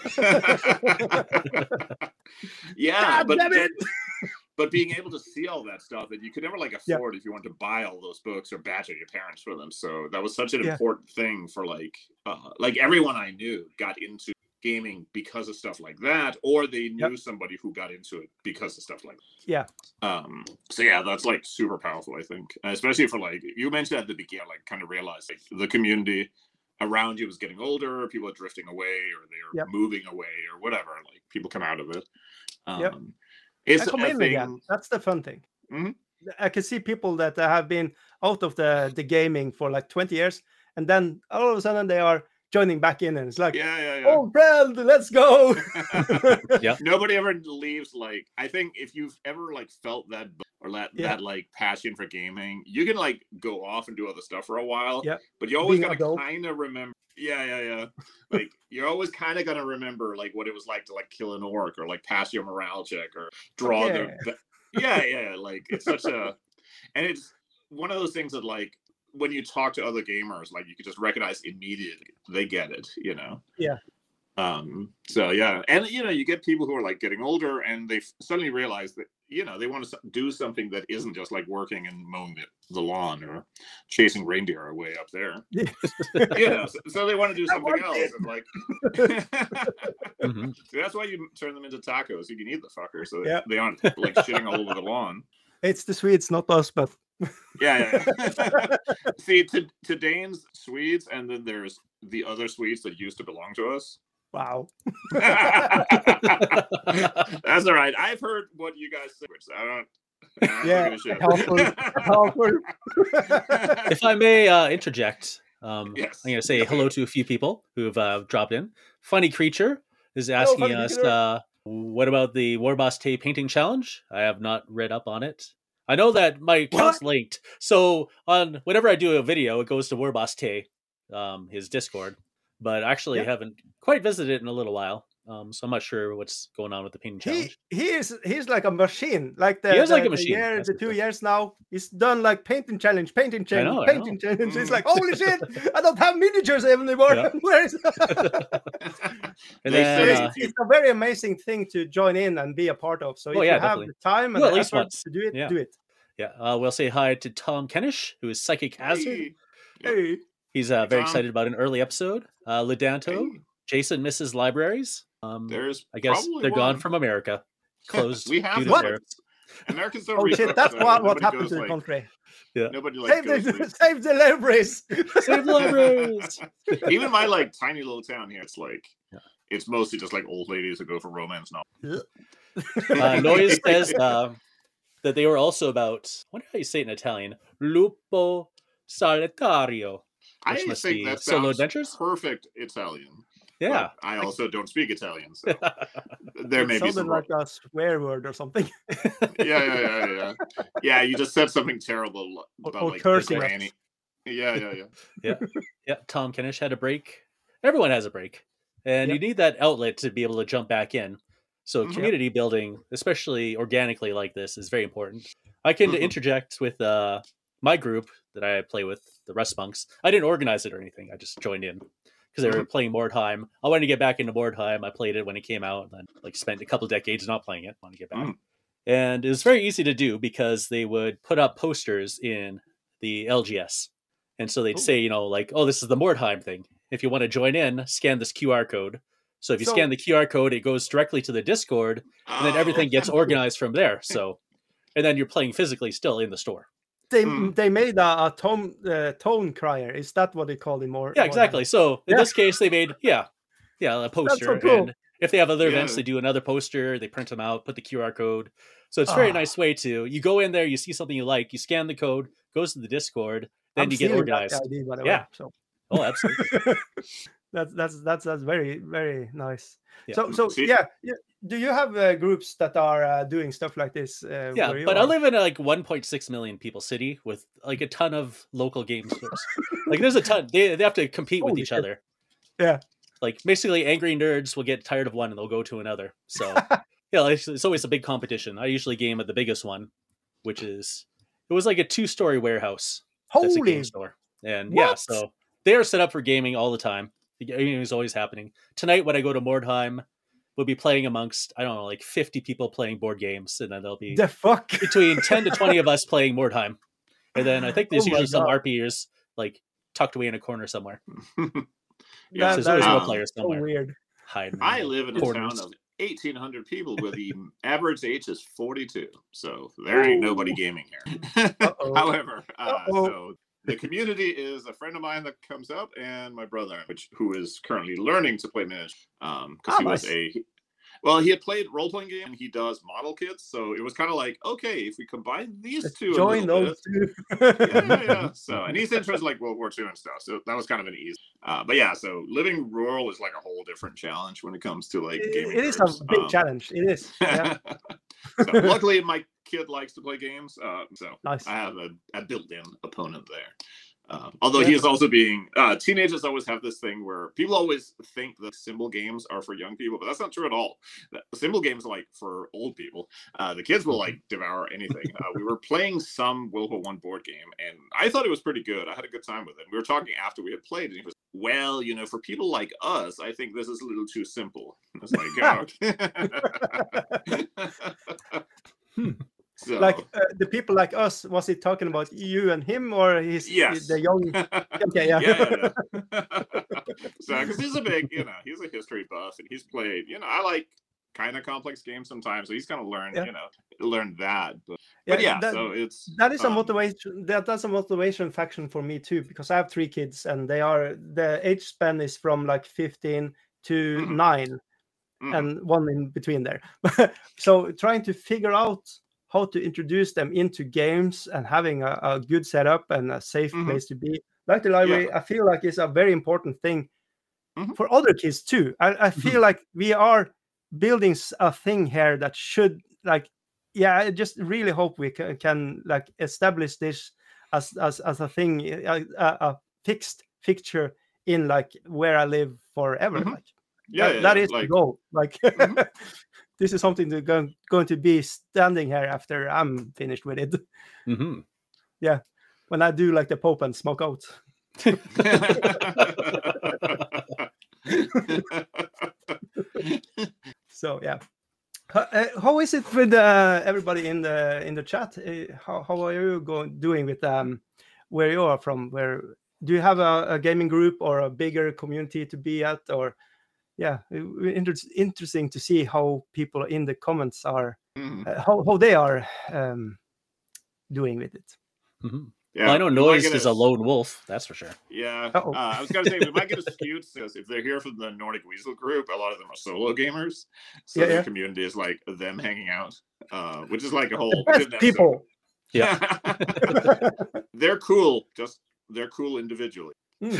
Yeah, God, but being able to see all that stuff that you could never like afford if you wanted to buy all those books or badger your parents for them. So that was such an important thing for like everyone I knew got into gaming because of stuff like that, or they knew somebody who got into it because of stuff like that. So yeah, that's like super powerful, I think, especially for like you mentioned at the beginning, like kind of realized like the community around you was getting older, people are drifting away or they're moving away or whatever, like people come out of it. It's a thing. Again. That's the fun thing. I can see people that have been out of the gaming for like 20 years and then all of a sudden they are joining back in, and it's like, oh friend, let's go. Nobody ever leaves. Like, I think if you've ever like felt that or that like passion for gaming, you can like go off and do other stuff for a while. But you always gotta kind of remember. Like you're always kind of gonna remember like what it was like to like kill an orc or like pass your morale check or draw like it's such a, and it's one of those things that like when you talk to other gamers, like you can just recognize immediately they get it, So and you get people who are like getting older and they suddenly realize that they want to do something that isn't just like working and mowing the lawn or chasing reindeer away up there. So they want to do something else. And like, so that's why you turn them into tacos. You can eat the fucker, so they aren't like shitting all over the lawn. It's the Swedes, not us, but See, to Danes, Swedes, and then there's the other Swedes that used to belong to us. Wow. That's all right. I've heard what you guys say. If I may interject, I'm yes. going to say hello to a few people who've dropped in. Funny Creature is asking us, what about the Warboss Tay painting challenge? I have not read up on it. I know that my account's linked, so on whenever I do a video, it goes to Warboss Tay, his Discord. But actually, I haven't quite visited it in a little while, so I'm not sure what's going on with the painting challenge. He's like a machine. Like he is like a machine. The 2 years now, he's done like painting challenge. It's like, holy shit! I don't have miniatures anymore. Yeah. Where is? And then, it's a very amazing thing to join in and be a part of. So if you have the time and the effort to do it, do it. Yeah, we'll say hi to Tom Kennish, who is Psychic Hazard. Hey. He's very Tom. excited about an early episode. Ludanto, Hey. Jason misses libraries. There's I guess probably they're gone one. from America. Closed We have due to What? tariffs. Americans don't Oh read shit! books, That's so what nobody happened goes, to the like, country. Nobody like Save goes the reads. save the libraries. Save the libraries. Even my like tiny little town here, it's like Yeah. it's mostly just like old ladies that go for romance novels. Noise says that they were also about, I wonder how you say it in Italian, lupo solitario. I Which must think be that Solo sounds Adventures? perfect Italian. Yeah. but I also don't speak Italian, so there may It be sounded some. like a swear word or something. Yeah. Yeah, you just said something terrible about Or like cursing. granny. Yeah. Yeah. Tom Kennish had a break. Everyone has a break. And you need that outlet to be able to jump back in. So Mhm. community building, especially organically like this, is very important. I can Mhm. interject with my group that I play with, the Rust Monks. I didn't organize it or anything. I just joined in because they were playing Mordheim. I wanted to get back into Mordheim. I played it when it came out, and then like spent a couple decades not playing it. I wanted to get back. Mm. And it was very easy to do because they would put up posters in the LGS. And so they'd say, like, oh, this is the Mordheim thing. If you want to join in, scan this QR code. So if you scan the QR code, it goes directly to the Discord, and then everything gets organized from there. So, and then you're playing physically still in the store. They made a tone crier. Is that what they call it more? Yeah, exactly. So in this case, they made a poster. so cool. And if they have other events, Yeah. they do another poster. They print them out, put the QR code. So it's a very nice way to you go in there, you see something you like, you scan the code, goes to the Discord, then you get organized. Idea, by the Yeah. way, so. Oh, absolutely. That's very very nice. Yeah. So See- yeah. Do you have groups that are doing stuff like this? Yeah, where you but are? I live in a 1.6 million people city with like a ton of local game stores. Like there's a ton. They have to compete with Holy each shit. other. Yeah. Like basically, angry nerds will get tired of one and they'll go to another. So yeah, it's always a big competition. I usually game at the biggest one, which is it was like a 2-story warehouse. That's a Holy game store, and yeah, What? so they are set up for gaming all the time. The gaming is always happening. Tonight, when I go to Mordheim, we'll be playing amongst I don't know, like 50 people playing board games, and then there'll be the fuck. between 10 to 20 of us playing Mordheim. And then I think there's Oh my usually some God. RPers like tucked away in a corner somewhere. Yeah, So there's that always is more um, players so somewhere weird. hiding. in I the live in a corners. town of 1,800 people where the average age is 42. So there ain't nobody gaming here. Uh-oh. However, Uh-oh. so the community is a friend of mine that comes up and my brother, who is currently learning to play miniatures. Because he was nice. he had played role-playing game and he does model kits. So it was kind of like, okay, if we combine these Let's two a join little those bit, two. yeah. So, and he's interested in like World War II and stuff. So that was kind of an easy. But yeah, so living rural is like a whole different challenge when it comes to like gaming. It is groups. a big challenge. It is. Yeah. So luckily, my kid likes to play games, so Nice. I have a built-in opponent there. Although he is also being teenagers always have this thing where people always think that symbol games are for young people, but that's not true at all. The symbol games are like for old people. The kids will like devour anything. We were playing some Wilco 1 board game, and I thought it was pretty good. I had a good time with it. We were talking after we had played, and he was, well, for people like us, I think this is a little too simple. I was like, So, Like the people like us, was he talking about you and him, or yes. the young? Okay, yeah. Yeah. So, because he's a big, he's a history buff, and he's played, I like kind of complex games sometimes, so he's kind of learned, learned that. But yeah, so it's that is a motivation. That's a motivation faction for me too, because I have 3 kids, and the age span is from like 15 to 9, and one in between there. So trying to figure out how to introduce them into games and having a good setup and a safe place to be, like the library, I feel like is a very important thing for other kids too. I feel like we are building a thing here that should I just really hope we can like establish this as a thing, a fixed fixture in like where I live forever. Like that is the goal. Like this is something that's going to be standing here after I'm finished with it. Yeah, when I do like the Pope and smoke out. So yeah, how is it with everybody in the chat? How are you doing with where you are from? Where do you have a gaming group or a bigger community to be at? Or yeah, interesting to see how people in the comments are how they are doing with it. Mm-hmm. Yeah, well, I know Noise is a lone wolf, that's for sure. Yeah, I was going to say, we might get a skewed, because if they're here from the Nordic Weasel group, a lot of them are solo gamers. So their community is like them hanging out, which is like a whole... people. Yeah. They're cool, they're cool individually.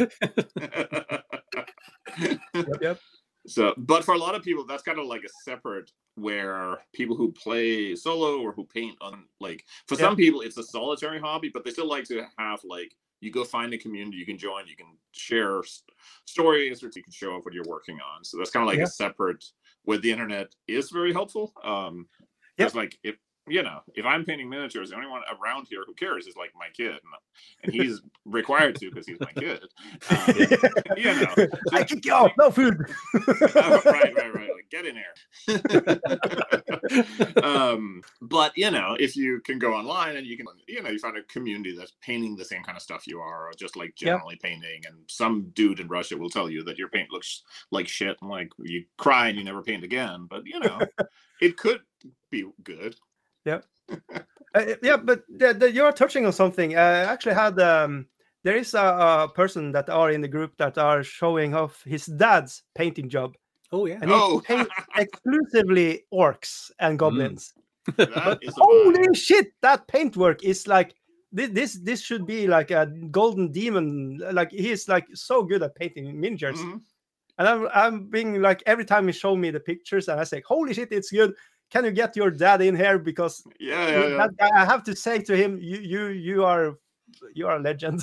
Yep. So, but for a lot of people, that's kind of like a separate, where people who play solo or who paint on, like, for some people it's a solitary hobby, but they still like to have, like, you go find a community you can join, you can share stories, or you can show off what you're working on. So that's kind of like a separate, where the internet is very helpful. It's like, if I'm painting miniatures, the only one around here who cares is like my kid, and he's required to because he's my kid. So I kick you off, no food. Right. Like, get in here. But if you can go online and you can, you find a community that's painting the same kind of stuff you are, or just like generally painting, and some dude in Russia will tell you that your paint looks like shit, and like you cry and you never paint again. But it could be good. Yeah, but you're touching on something. I actually had there is a person that are in the group that are showing off his dad's painting job. Oh yeah, and he paints exclusively orcs and goblins. But holy shit, that paintwork is like this should be like a golden demon. Like he's like so good at painting miniatures. And I'm being like, every time he show me the pictures, and I say, holy shit, it's good. Can you get your dad in here? Because that guy, I have to say to him, you are a legend.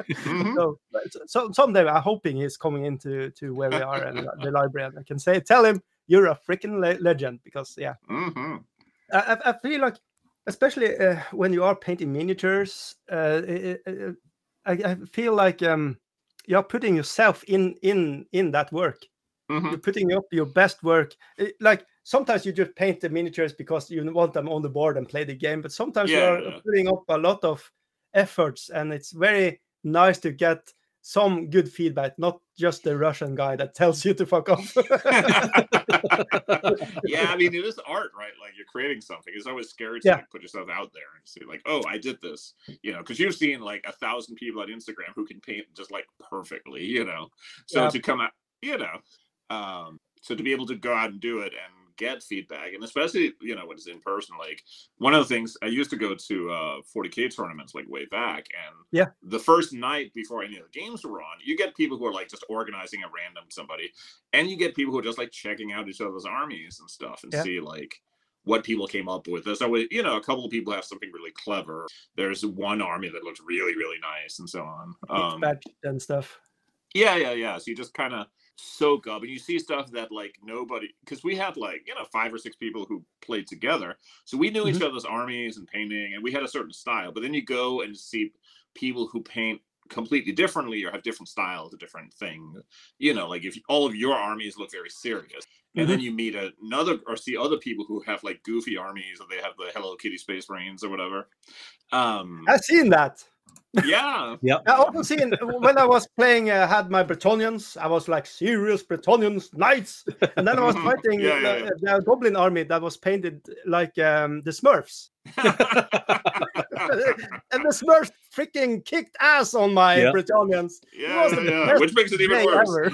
So someday I'm hoping he's coming into where we are and the library, and I can tell him you're a freaking legend, because I feel like, especially when you are painting miniatures, I feel like you're putting yourself in that work. You're putting up your best work. Like sometimes you just paint the miniatures because you want them on the board and play the game, but sometimes you're putting up a lot of efforts, and it's very nice to get some good feedback, not just the Russian guy that tells you to fuck off. I mean, it is art, right? Like, you're creating something. It's always scary to like, put yourself out there and say like, oh, I did this, because you've seen like 1,000 people on Instagram who can paint just like perfectly, so to come out, so to be able to go out and do it and get feedback, and especially when it's in person, like one of the things, I used to go to 40K tournaments like way back, and the first night before any of the games were on, you get people who are like just organizing a random somebody, and you get people who are just like checking out each other's armies and stuff, and see like what people came up with. There's always, a couple of people have something really clever. There's one army that looks really, really nice, and so on. And stuff. Yeah. So you just kind of soak up, and you see stuff that like nobody, because we had like 5 or 6 people who played together, so we knew each other's armies and painting, and we had a certain style. But then you go and see people who paint completely differently or have different styles, a different thing, like if all of your armies look very serious, and then you meet another or see other people who have like goofy armies, or they have the Hello Kitty Space Marines or whatever. I've seen that. Yeah. I often seen when I was playing, had my Bretonians, I was like serious Bretonians knights, and then I was fighting the goblin army that was painted like the Smurfs. And the Smurfs freaking kicked ass on my Bretonians. Which makes it even worse.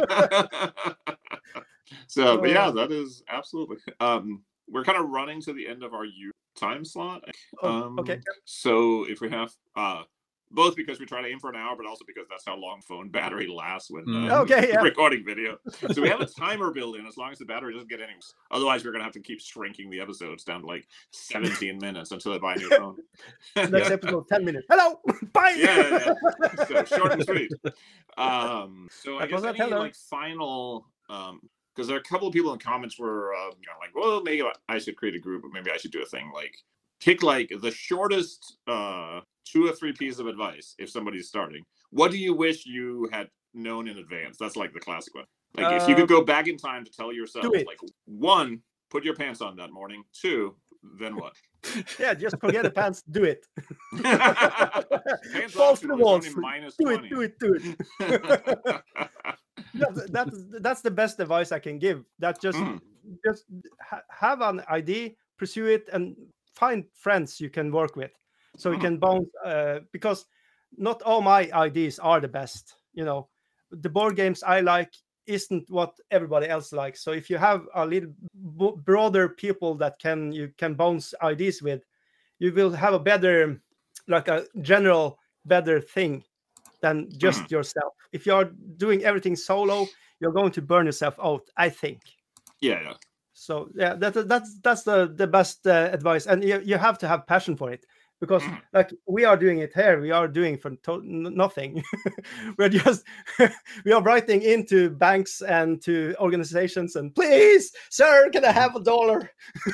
So, but that is absolutely. We're kind of running to the end of our time slot. Okay. So if we have both because we try to aim for an hour, but also because that's how long phone battery lasts when recording video. So we have a timer built in, as long as the battery doesn't get any. Otherwise, we're gonna have to keep shrinking the episodes down to like 17 minutes until I buy a new phone. Next episode, 10 minutes. Hello, bye. So short and sweet. So I guess any like final. Because there are a couple of people in the comments were like, well, maybe I should create a group, or maybe I should do a thing like pick like the shortest 2 or 3 pieces of advice if somebody's starting. What do you wish you had known in advance? That's like the classic one. Like if you could go back in time to tell yourself, like 1, put your pants on that morning. 2, Then what? Yeah, just forget the pants. Do it. Pants Falls to the optional, walls. it's only minus Do it. 20. Do it. Do it. That's the best advice I can give. That just have an idea, pursue it, and find friends you can work with, so you can bounce. Because not all my ideas are the best. You know, the board games I like isn't what everybody else likes. So if you have a little broader people that you can bounce ideas with, you will have a better, like a general better thing than just yourself. If you're doing everything solo, you're going to burn yourself out, I think. Yeah. So yeah, that's the best advice, and you have to have passion for it, because like we are doing it here, we are doing for nothing. We're just we are writing into banks and to organizations and, please, sir, can I have $1?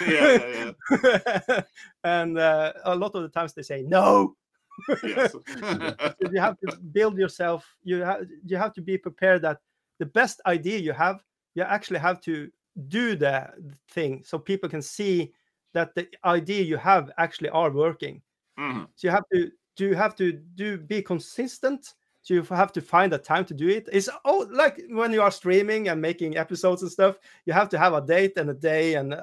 Yeah. And a lot of the times they say no. Yes. So you have to build yourself. You have to be prepared that the best idea you actually have to do the thing, so people can see that the idea you have actually are working. So you have to be consistent. So you have to find a time to do it. It's like when you are streaming and making episodes and stuff, you have to have a date and a day and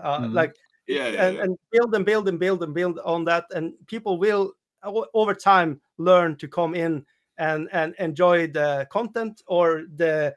and build on that, and people will over time learn to come in and enjoy the content or the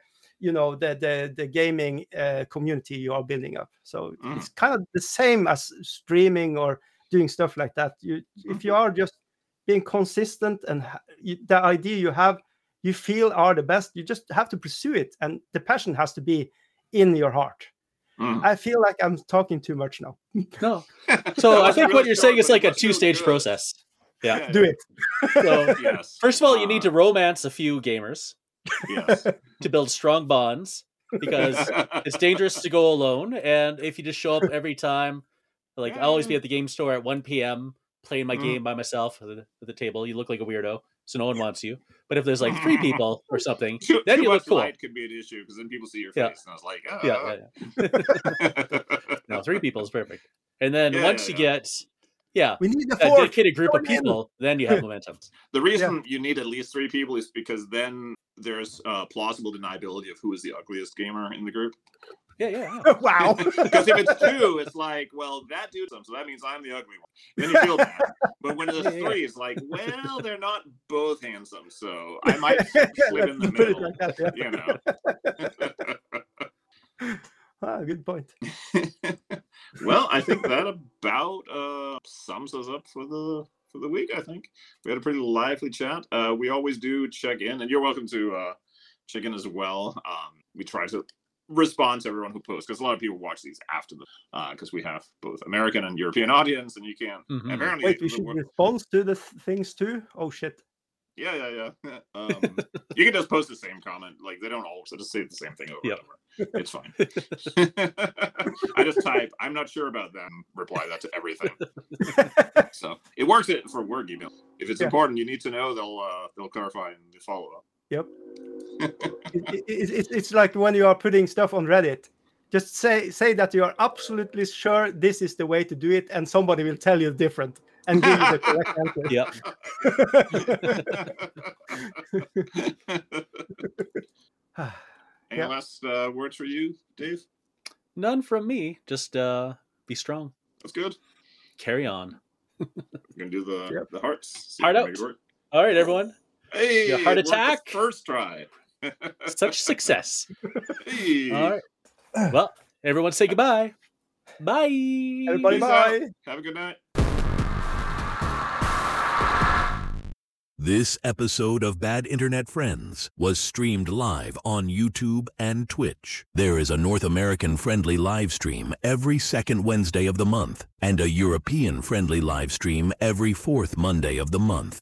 gaming community you are building up. So it's kind of the same as streaming or doing stuff like that. If you are just being consistent and the idea you feel are the best, you just have to pursue it, and the passion has to be in your heart. I feel like I'm talking too much now. No. So I think what you're saying is like a 2-stage process. Yeah. Do it. So, Yes. first of all, you need to romance a few gamers. Yes. To build strong bonds, because it's dangerous to go alone. And if you just show up every time, like I always be at the game store at 1 p.m. playing my game by myself at the table, you look like a weirdo, so no one wants you. But if there's like 3 people or something, then you look cool. Light could be an issue, because then people see your face, and I was like, No, 3 people is perfect. And then once you get we need a dedicated group of people, then you have momentum. The reason you need at least 3 people is because then there's plausible deniability of who is the ugliest gamer in the group. Yeah. Wow. Because if it's 2, it's like, well, that dude's so that means I'm the ugly one. Then you feel bad. But when it's 3, it's like, well, they're not both handsome, so I might slip in the middle. Like that, good point. Well, I think that about sums us up for the week. I think we had a pretty lively chat. We always do check in, and you're welcome to check in as well. We try to respond to everyone who posts, because a lot of people watch these after because we have both American and European audience, and you can't apparently. Wait, we should respond to the things too. Oh shit. Yeah. You can just post the same comment. Like, they don't always just say the same thing over and over. It's fine. I just type, I'm not sure about them, reply that to everything. So it works for work email. If it's important, you need to know, they'll clarify in the follow-up. Yep. It's like when you are putting stuff on Reddit. Just say that you are absolutely sure this is the way to do it, and somebody will tell you different and give you the correct answer. Any last words for you, Dave? None from me. Just be strong. That's good. Carry on. We're going to do the hearts. Heart out. All right, everyone. Hey, your heart attack. First try. Such success. Hey. All right. Well, everyone say goodbye. Bye. Everybody, bye. Have a good night. This episode of Bad Internet Friends was streamed live on YouTube and Twitch. There is a North American-friendly live stream every second Wednesday of the month and a European-friendly live stream every fourth Monday of the month.